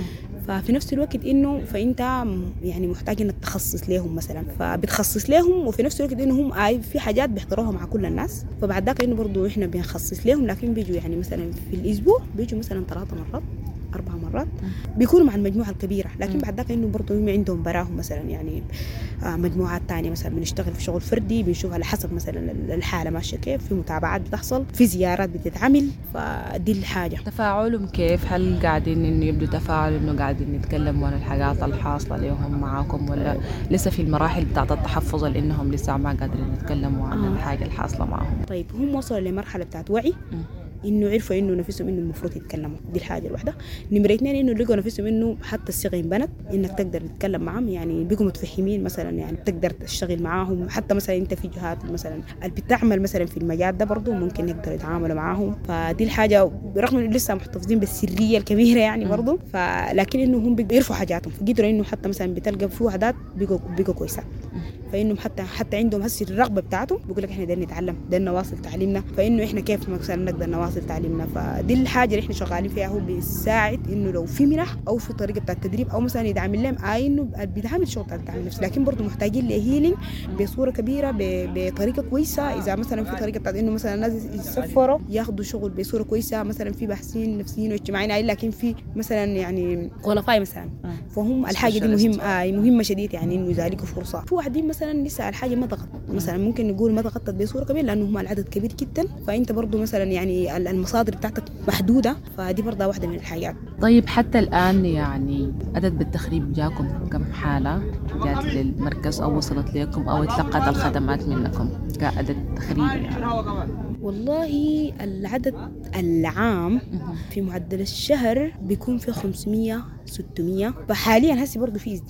ففي نفس الوقت إنه فأنت يعني محتاج إنك تخصص لهم مثلا، فبتخصص لهم، وفي نفس الوقت إنه هم في حاجات بيحضروها مع كل الناس. فبعد ذاك إنه برضو إحنا بنخصص لهم، لكن بيجوا يعني مثلا في الأسبوع بيجوا مثلا 3 مرات 4 مرات بيكونوا مع المجموعة الكبيرة. لكن بعد ذاك إنه برضو هم عندهم براهم مثلا يعني مجموعات تانية مثلا بنشتغل في شغل فردي، بنشوف على حسب مثلا الحالة ماشية كيف، في متابعات بتحصل، في زيارات بتتعمل. فدي الحاجة. تفاعلهم كيف؟ هل قاعدين إنه يبدو تفاعل إنه قاعدين يتكلموا عن الحاجات الحاصلة لهم معاكم، ولا لسه في المراحل بتاعت التحفظ لأنهم لسه ما قادرين يتكلموا عن الحاجة الحاصلة معهم؟ طيب هم وصلوا لمرحلة بتاعت وعي، إنه عرفوا إنه نفسهم إنه المفروض يتكلموا. دي الحاجة الواحدة. نمرة 2 إنه لقوا نفسهم إنه حتى الصيغة انبنت إنك تقدر تتكلم معهم، يعني بيقوا متفهمين مثلا، يعني بتقدر تشتغل معاهم. حتى مثلا أنت في جهات مثلا اللي بتعمل مثلا في المجال ده برضو ممكن يقدروا يتعاملوا معهم. فدي الحاجة، برغم إنه لسه محتفظين بالسرية الكبيرة يعني برضو، فلكن إنه هم بيعرفوا حاجاتهم، فقدروا إنه حتى مثلا بتلقى في وحدات بيقوا كويسات، فإنهم حتى عندهم هسه الرغبة بتاعتهم، بيقول لك إحنا بدنا نتعلم، بدنا نواصل تعليمنا، فإنه إحنا كيف مثلا نقدر نواصل تعليمنا. فدي الحاجة اللي إحنا شغالين فيها، هو بيساعد إنه لو في منح أو في طريقة بتاع التدريب أو مثلا يدعم لهم إنه بيدعم شغل بتاع الدعم النفسي، لكن برضو محتاجين لهيلينج بصورة كبيرة بطريقة كويسة. إذا مثلا في طريقة بتاعت إنه مثلا الناس يسفروا ياخدوا شغل بصورة كويسة، مثلا في باحثين نفسيين واجتماعيين، لكن في مثلا يعني كواليفاي مثلا، فهم الحاجة دي مهمة شديد، يعني إنه يزالكوا فرصة. في واحدين مثلا لسه الحاجة ما ضغط، مثلا ممكن نقول ما ضغطت بصورة كبيرة لأنه هم العدد كبير جدا، فأنت برضو مثلا يعني المصادر بتاعتك محدودة، فدي برضه واحدة من الحاجات. طيب حتى الآن يعني عدد بالتخريب جاكم كم حالة جات للمركز أو وصلت لكم أو اتلقت الخدمات منكم كعدد تخريب يعني؟ والله العدد العام في معدل الشهر بيكون في 500 600، فحاليا هسي برضو في ازدياد،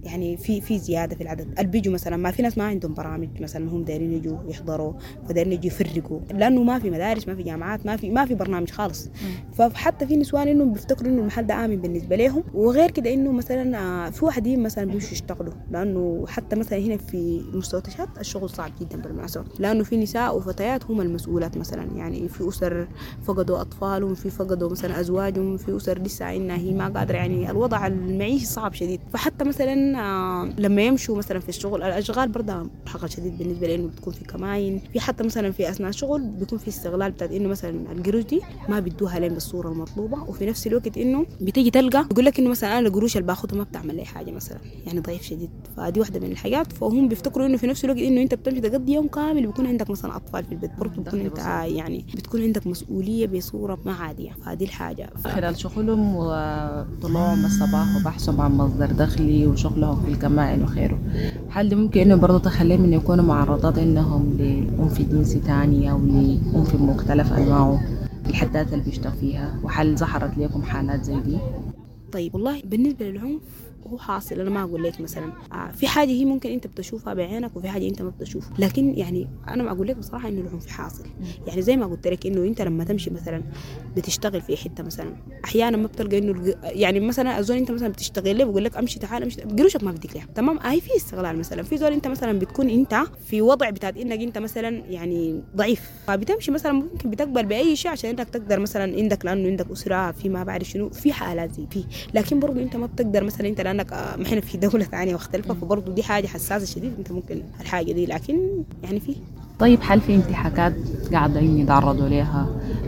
يعني في زياده في العدد اللي بيجوا مثلا. ما في ناس ما عندهم برامج مثلا هم دايرين يجوا يحضروا فدايرين يجوا يفرقوا، لانه ما في مدارس ما في جامعات ما في برنامج خالص. فحتى في نسوان انهم بيفتكروا انه المحل ده امن بالنسبه لهم. وغير كده انه مثلا في واحدين مثلا بيمشوا يشتغلوا، لانه حتى مثلا هنا في المستوطنات الشغل صعب جدا بالمناسبه، لانه في نساء وفتيات هم المسؤولات مثلا. يعني في اسر فقدوا اطفالهم، في فقدوا مثلا ازواجهم، في اسر لسه انها هي ما قادره، يعني الوضع المعيشي صعب شديد. فحتى مثلا لما يمشوا مثلا في الشغل الاشغال برضه حق شديد بالنسبه لانه بتكون في كماين، في حتى مثلا في اثناء الشغل بيكون في استغلال بتاعت انه مثلا القروش دي ما بيدوها لين بالصوره المطلوبه، وفي نفس الوقت انه بتيجي تلقى يقول لك انه مثلا انا القروش اللي باخذها ما بتعمل لي حاجه مثلا، يعني ضعيف شديد. فدي واحده من الحاجات. فهم بيفتكروا انه في نفس الوقت انه انت بتمشي تقضي يوم كامل بيكون عندك مثلا اطفال في البيت، برضه بيكون انت يعني بتكون عندك مسؤوليه بصوره ما عاديه. فدي الحاجه خلال شغلهم وطلوعهم الصباح وبحثهم عن مصدر دخلي وشغلهم في الكمائن وخيره، هل دي ممكن انه برضه تخليهم انه يكونوا معرضات انهم لعنف جنسي تاني او لعنف بمختلف انواعه في الحدات اللي بيشتغل فيها؟ وهل ظهرت لكم حالات زي دي؟ طيب والله بالنسبه للعنف هو حاصل. انا ما اقول لك مثلا في حاجه هي ممكن انت بتشوفها بعينك وفي حاجه انت ما بتشوفها، لكن يعني انا ما اقول لك بصراحه انه العنف حاصل. يعني زي ما قلت لك انه انت لما تمشي مثلا بتشتغل في حته مثلا احيانا ما بتلقى انه يعني مثلا الزول انت مثلا بتشتغل له بقول لك امشي تعال امشي قروشك ما بدك لها تمام. هي في استغلال مثلا. في زول انت مثلا بتكون انت في وضع بتاعت انك انت مثلا يعني ضعيف، فبتمشي مثلا ممكن بتقبل باي شيء عشان انك تقدر مثلا عندك لانه عندك اسره في ما بعرف شنو في حالات زي في. لكن برضه انت ما بتقدر مثلا انت لانك احنا في دولة ثانية مختلفة، فبرضه دي حاجة حساسة شديد انت ممكن الحاجة دي، لكن يعني فيه. طيب هل في انتهاكات قاعدين يتعرضوا لها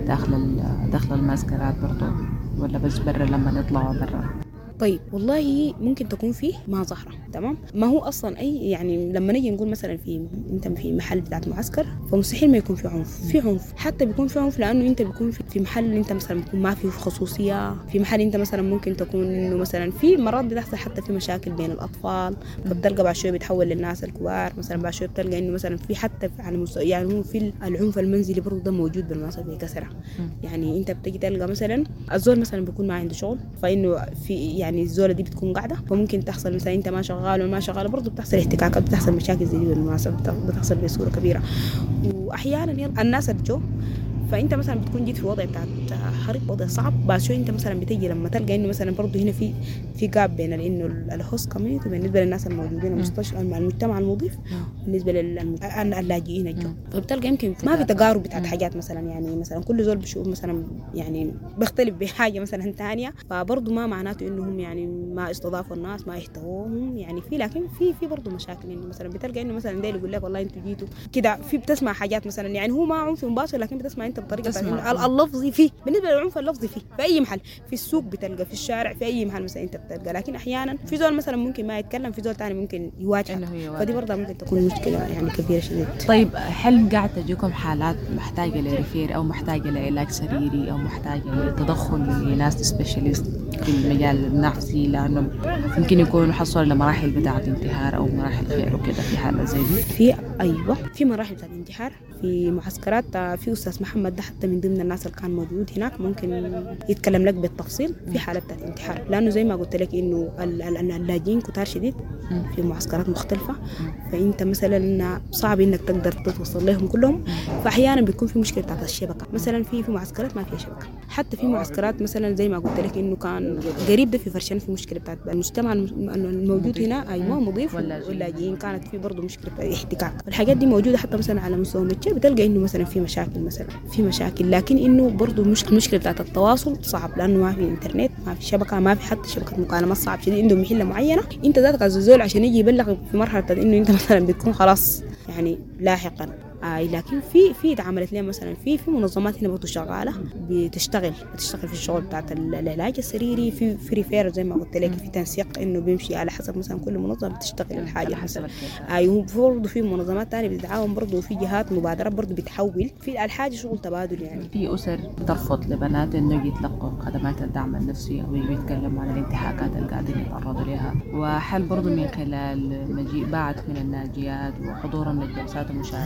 داخل المعسكرات برضه ولا بس برا لما نطلعوا برا؟ طيب والله ممكن تكون فيه ما ظاهرة تمام. ما هو اصلا اي يعني لما نيجي نقول مثلا انت في محل بتاعت معسكر فمستحيل ما يكون في عنف. في عنف حتى بيكون في عنف لانه انت بيكون في محل انت مثلا بيكون ما فيه خصوصيه، في محل انت مثلا ممكن تكون انه مثلا في مرات بتحصل حتى في مشاكل بين الاطفال، فبتلقى بعد شويه بيتحول للناس الكبار مثلا، بعد شويه بتلقى انه مثلا في حتى على يعني هو في العنف المنزلي برضه ده موجود بالمناسبه بكثره. يعني انت بتيجي تلقى مثلا الزول مثلا بيكون ما عنده شغل، فانه في يعني الزوله دي بتكون قاعده، فممكن تحصل مثلا انت ما شغال وما شغال برضه بتحصل احتكاكات، بتحصل مشاكل زي دي بالمناسبه بتحصل بصوره كبيره. واحيانا الناس اللي فانت مثلا بتكون جيت في وضع بتاع حرب، وضع صعب، بعد شوي انت مثلا بتجي لما تلقى انه مثلا برضه هنا في جاب بين انه الهوست كوميونتي بالنسبه للناس الموجودين المجتمع المضيف بالنسبه للاجئين الجو، فبتلقى يمكن ما في تقارب بتاعت حاجات مثلا. يعني مثلا كل زول بشوف مثلا يعني بيختلف بحاجه مثلا ثانيه، فبرضه ما معناته انهم يعني ما استضافوا الناس ما احتووهم يعني في، لكن في برضه مشاكل. انه مثلا بتلقى انه مثلا ده يقول لك والله انتوا جيتوا كده، في بتسمع حاجات مثلا يعني هو ما عنف مباشر، لكن بتسمع انت بطريقه اللفظي فيه. بالنسبه للعنف اللفظي فيه في اي محل، في السوق بتلقى، في الشارع، في اي محل مثلا انت بتلقى، لكن احيانا في زول مثلا ممكن ما يتكلم، في زول ثاني ممكن يواجه، فدي برضه ممكن تكون مشكله يعني كبيره شديد. طيب هل قاعد تجيكم حالات محتاجه لريفير او محتاجه لعلاج سريري او محتاجه لتدخل لناس سبيشاليست في المجال النفسي، لانه يمكن يكونوا حصلوا لمراحل بتاعه انتحار او مراحل خير وكده في حاله زي دي؟ في مراحل بتاعه انتحار في معسكرات. في استاذ محمد ده حتى من ضمن الناس اللي كان موجود هناك ممكن يتكلم لك بالتفصيل في حاله بتاعت انتحار، لانه زي ما قلت لك انه اللاجئين كتار شديد في معسكرات مختلفه، فانت مثلا صعب انك تقدر توصل لهم كلهم، فاحيانا بيكون في مشكله بتاعت الشبكه. مثلا في معسكرات ما فيها شبكه، حتى في معسكرات مثلا زي ما قلت لك انه كان قريب ده في فرشان في مشكله بتاعت المجتمع الموجود هنا ايوه مضيف واللاجئين، كانت في برضه مشكله احتكاك. الحاجات دي موجوده حتى مثلا على مستوى المتجر، بتلقى انه مثلا في مشاكل، مثلا في مشاكل، لكن انه برضه المشكله بتاعت التواصل صعب، لانه ما في انترنت، ما في شبكه، ما في حتى شبكه مكالمات، صعب شديد. عندهم محله معينه انت ذاتك الزول عشان يجي يبلغ في مرحله انه انت مثلا بتكون خلاص يعني لاحقا. لكن في اتعملت لنا مثلا في منظمات هنا برضه شغاله بتشتغل في الشغل بتاعت العلاج السريري، في ريفير زي ما قلت لك، في تنسيق انه بيمشي على حسب مثلا كل منظمه بتشتغل الحاجه حسب. برضه في منظمات ثانيه بتتعاون برضه، وفي جهات مبادرات برضه بتحول في الحاجه شغل تبادل. يعني في اسر ترفض لبنات انه يتلقوا خدمات الدعم النفسي او يتكلموا عن الانتهاكات اللي قاعدين يتعرضوا لها، وحل برضه من خلال مجيء بعض من الناجيات وحضورهم للجلسات ومشاركتهم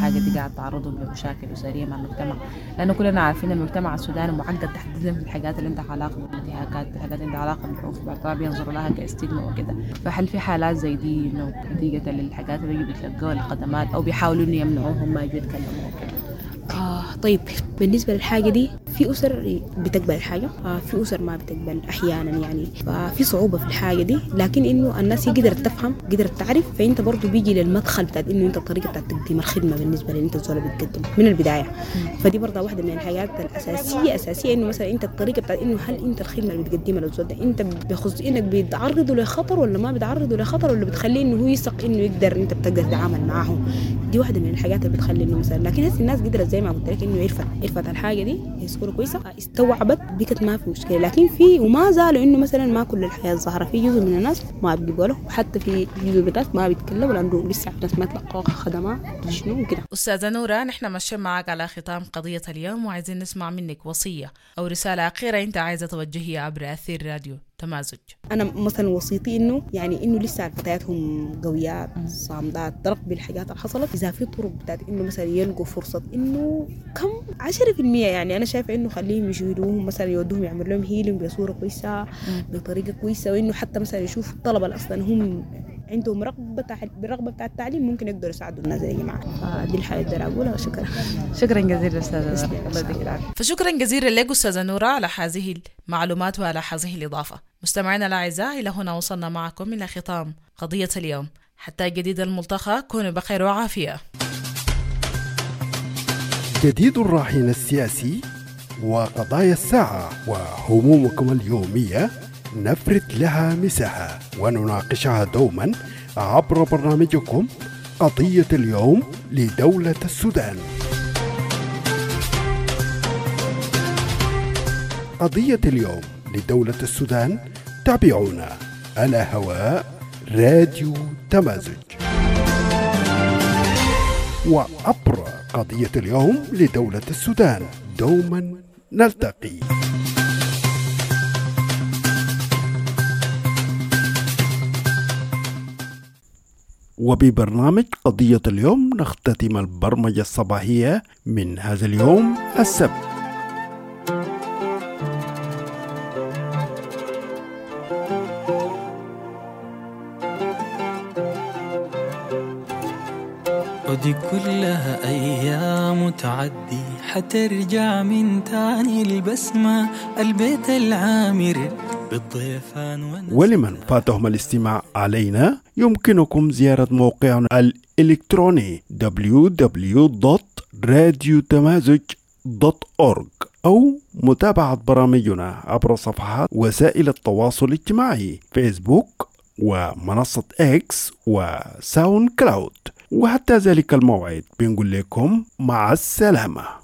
الحاجة دي قاعد تعرضهم لمشاكل أسرية مع المجتمع، لأنه كلنا عارفين المجتمع السوداني معقد تحديدا في الحاجات اللي عندها علاقة بالانتهاكات، الحاجات اللي عندها علاقة بالعنف باعتبار بينظروا لها كاستجمة وكده. فهل في حالات زي دي إنه نتيجة للحاجات اللي بيتلقوها الخدمات أو بيحاولوا إنه يمنعوهم ما يجوا يتكلموا وكده؟ طيب بالنسبة للحاجة دي في أسر بتقبل الحاجة، في أسر ما بتقبل أحيانا يعني، ففي صعوبة في الحاجة دي، لكن إنه الناس قدرت تفهم قدرت تعرف، فأنت برضو بيجي للمدخل بتاعت إنه أنت الطريقة بتاعت تقديم الخدمة بالنسبة لأنت الزول بتقدم من البداية. فدي برضه واحدة من الحاجات الأساسية إنه مثلا أنت الطريقة بتاعت إنه هل أنت الخدمة اللي بتقدمها للزول ده أنت بخصوص إنك بتعرضه لخطر ولا ما بتعرضه لخطر، ولا بتخليه إنه هو يثق إنه يقدر أنت بتقدر تتعامل معه. دي واحدة من الحاجات اللي بتخلي إنه مثلا، لكن هسه الناس قدرت زي ما قلت لك إنه عرفت الحاجة دي هي صورة كويسة، استوعبت بقت ما في مشكلة. لكن في وما زالوا إنه مثلا ما كل الحياة الظاهرة، في جزء من الناس ما بيقبلوا، وحتى في جزء من الناس ما بيتكلموا لأنه لسه ناس ما تلقوا خدمات شنو كده. أستاذة نورة، نحن ماشيين معك على ختام قضية اليوم، وعايزين نسمع منك وصية أو رسالة أخيرة أنت عايزة توجهيها عبر أثير راديو تمازج. أنا مثلا وصيتي إنه يعني إنه لسه فتياتهم قويات صامدات ترقب بالحاجات اللي حصلت. إذا في طرق بتاعت إنه مثلا يلقوا فرصة إنه كم 10% يعني أنا شايفة إنه خليهم يشيلوهم مثلا يودوهم يعمل لهم هيلينج بصورة كويسة بطريقة كويسة، وإنه حتى مثلا يشوف الطلبة اللي أصلا هم عندهم رغبة بتاع التعليم ممكن يقدروا يساعدوا الناس يا جماعة. فدي الحاجة اللي أقولها. شكرا جزيلا أستاذة نورة، الله يديك العافية. فشكرا جزيلا لك أستاذة نورة على هذه المعلومات وعلى هذه الإضافة. مستمعينا الأعزاء، إلى هنا وصلنا معكم إلى ختام قضية اليوم. حتى جديد الملتقى، كونوا بخير وعافية. جديد الراهن السياسي وقضايا الساعة وهمومكم اليومية نفرد لها مساحة ونناقشها دوما عبر برنامجكم قضية اليوم لدولة السودان. قضية اليوم لدولة السودان تابعونا على هواء راديو تمازج، وعبر قضية اليوم لدولة السودان دوما نلتقي. وببرنامج قضية اليوم نختتم البرمجة الصباحية من هذا اليوم السبت. ودي كلها أيام تعدي حترجع من تاني البسمة البيت العامر بالضيفان. ولمن فاتهم الاستماع علينا يمكنكم زيارة موقعنا الإلكتروني www.radiotamazoj.org أو متابعة برامجنا عبر صفحات وسائل التواصل الاجتماعي فيسبوك ومنصة إكس وساوند كلاود. وحتى ذلك الموعد بنقول لكم مع السلامة.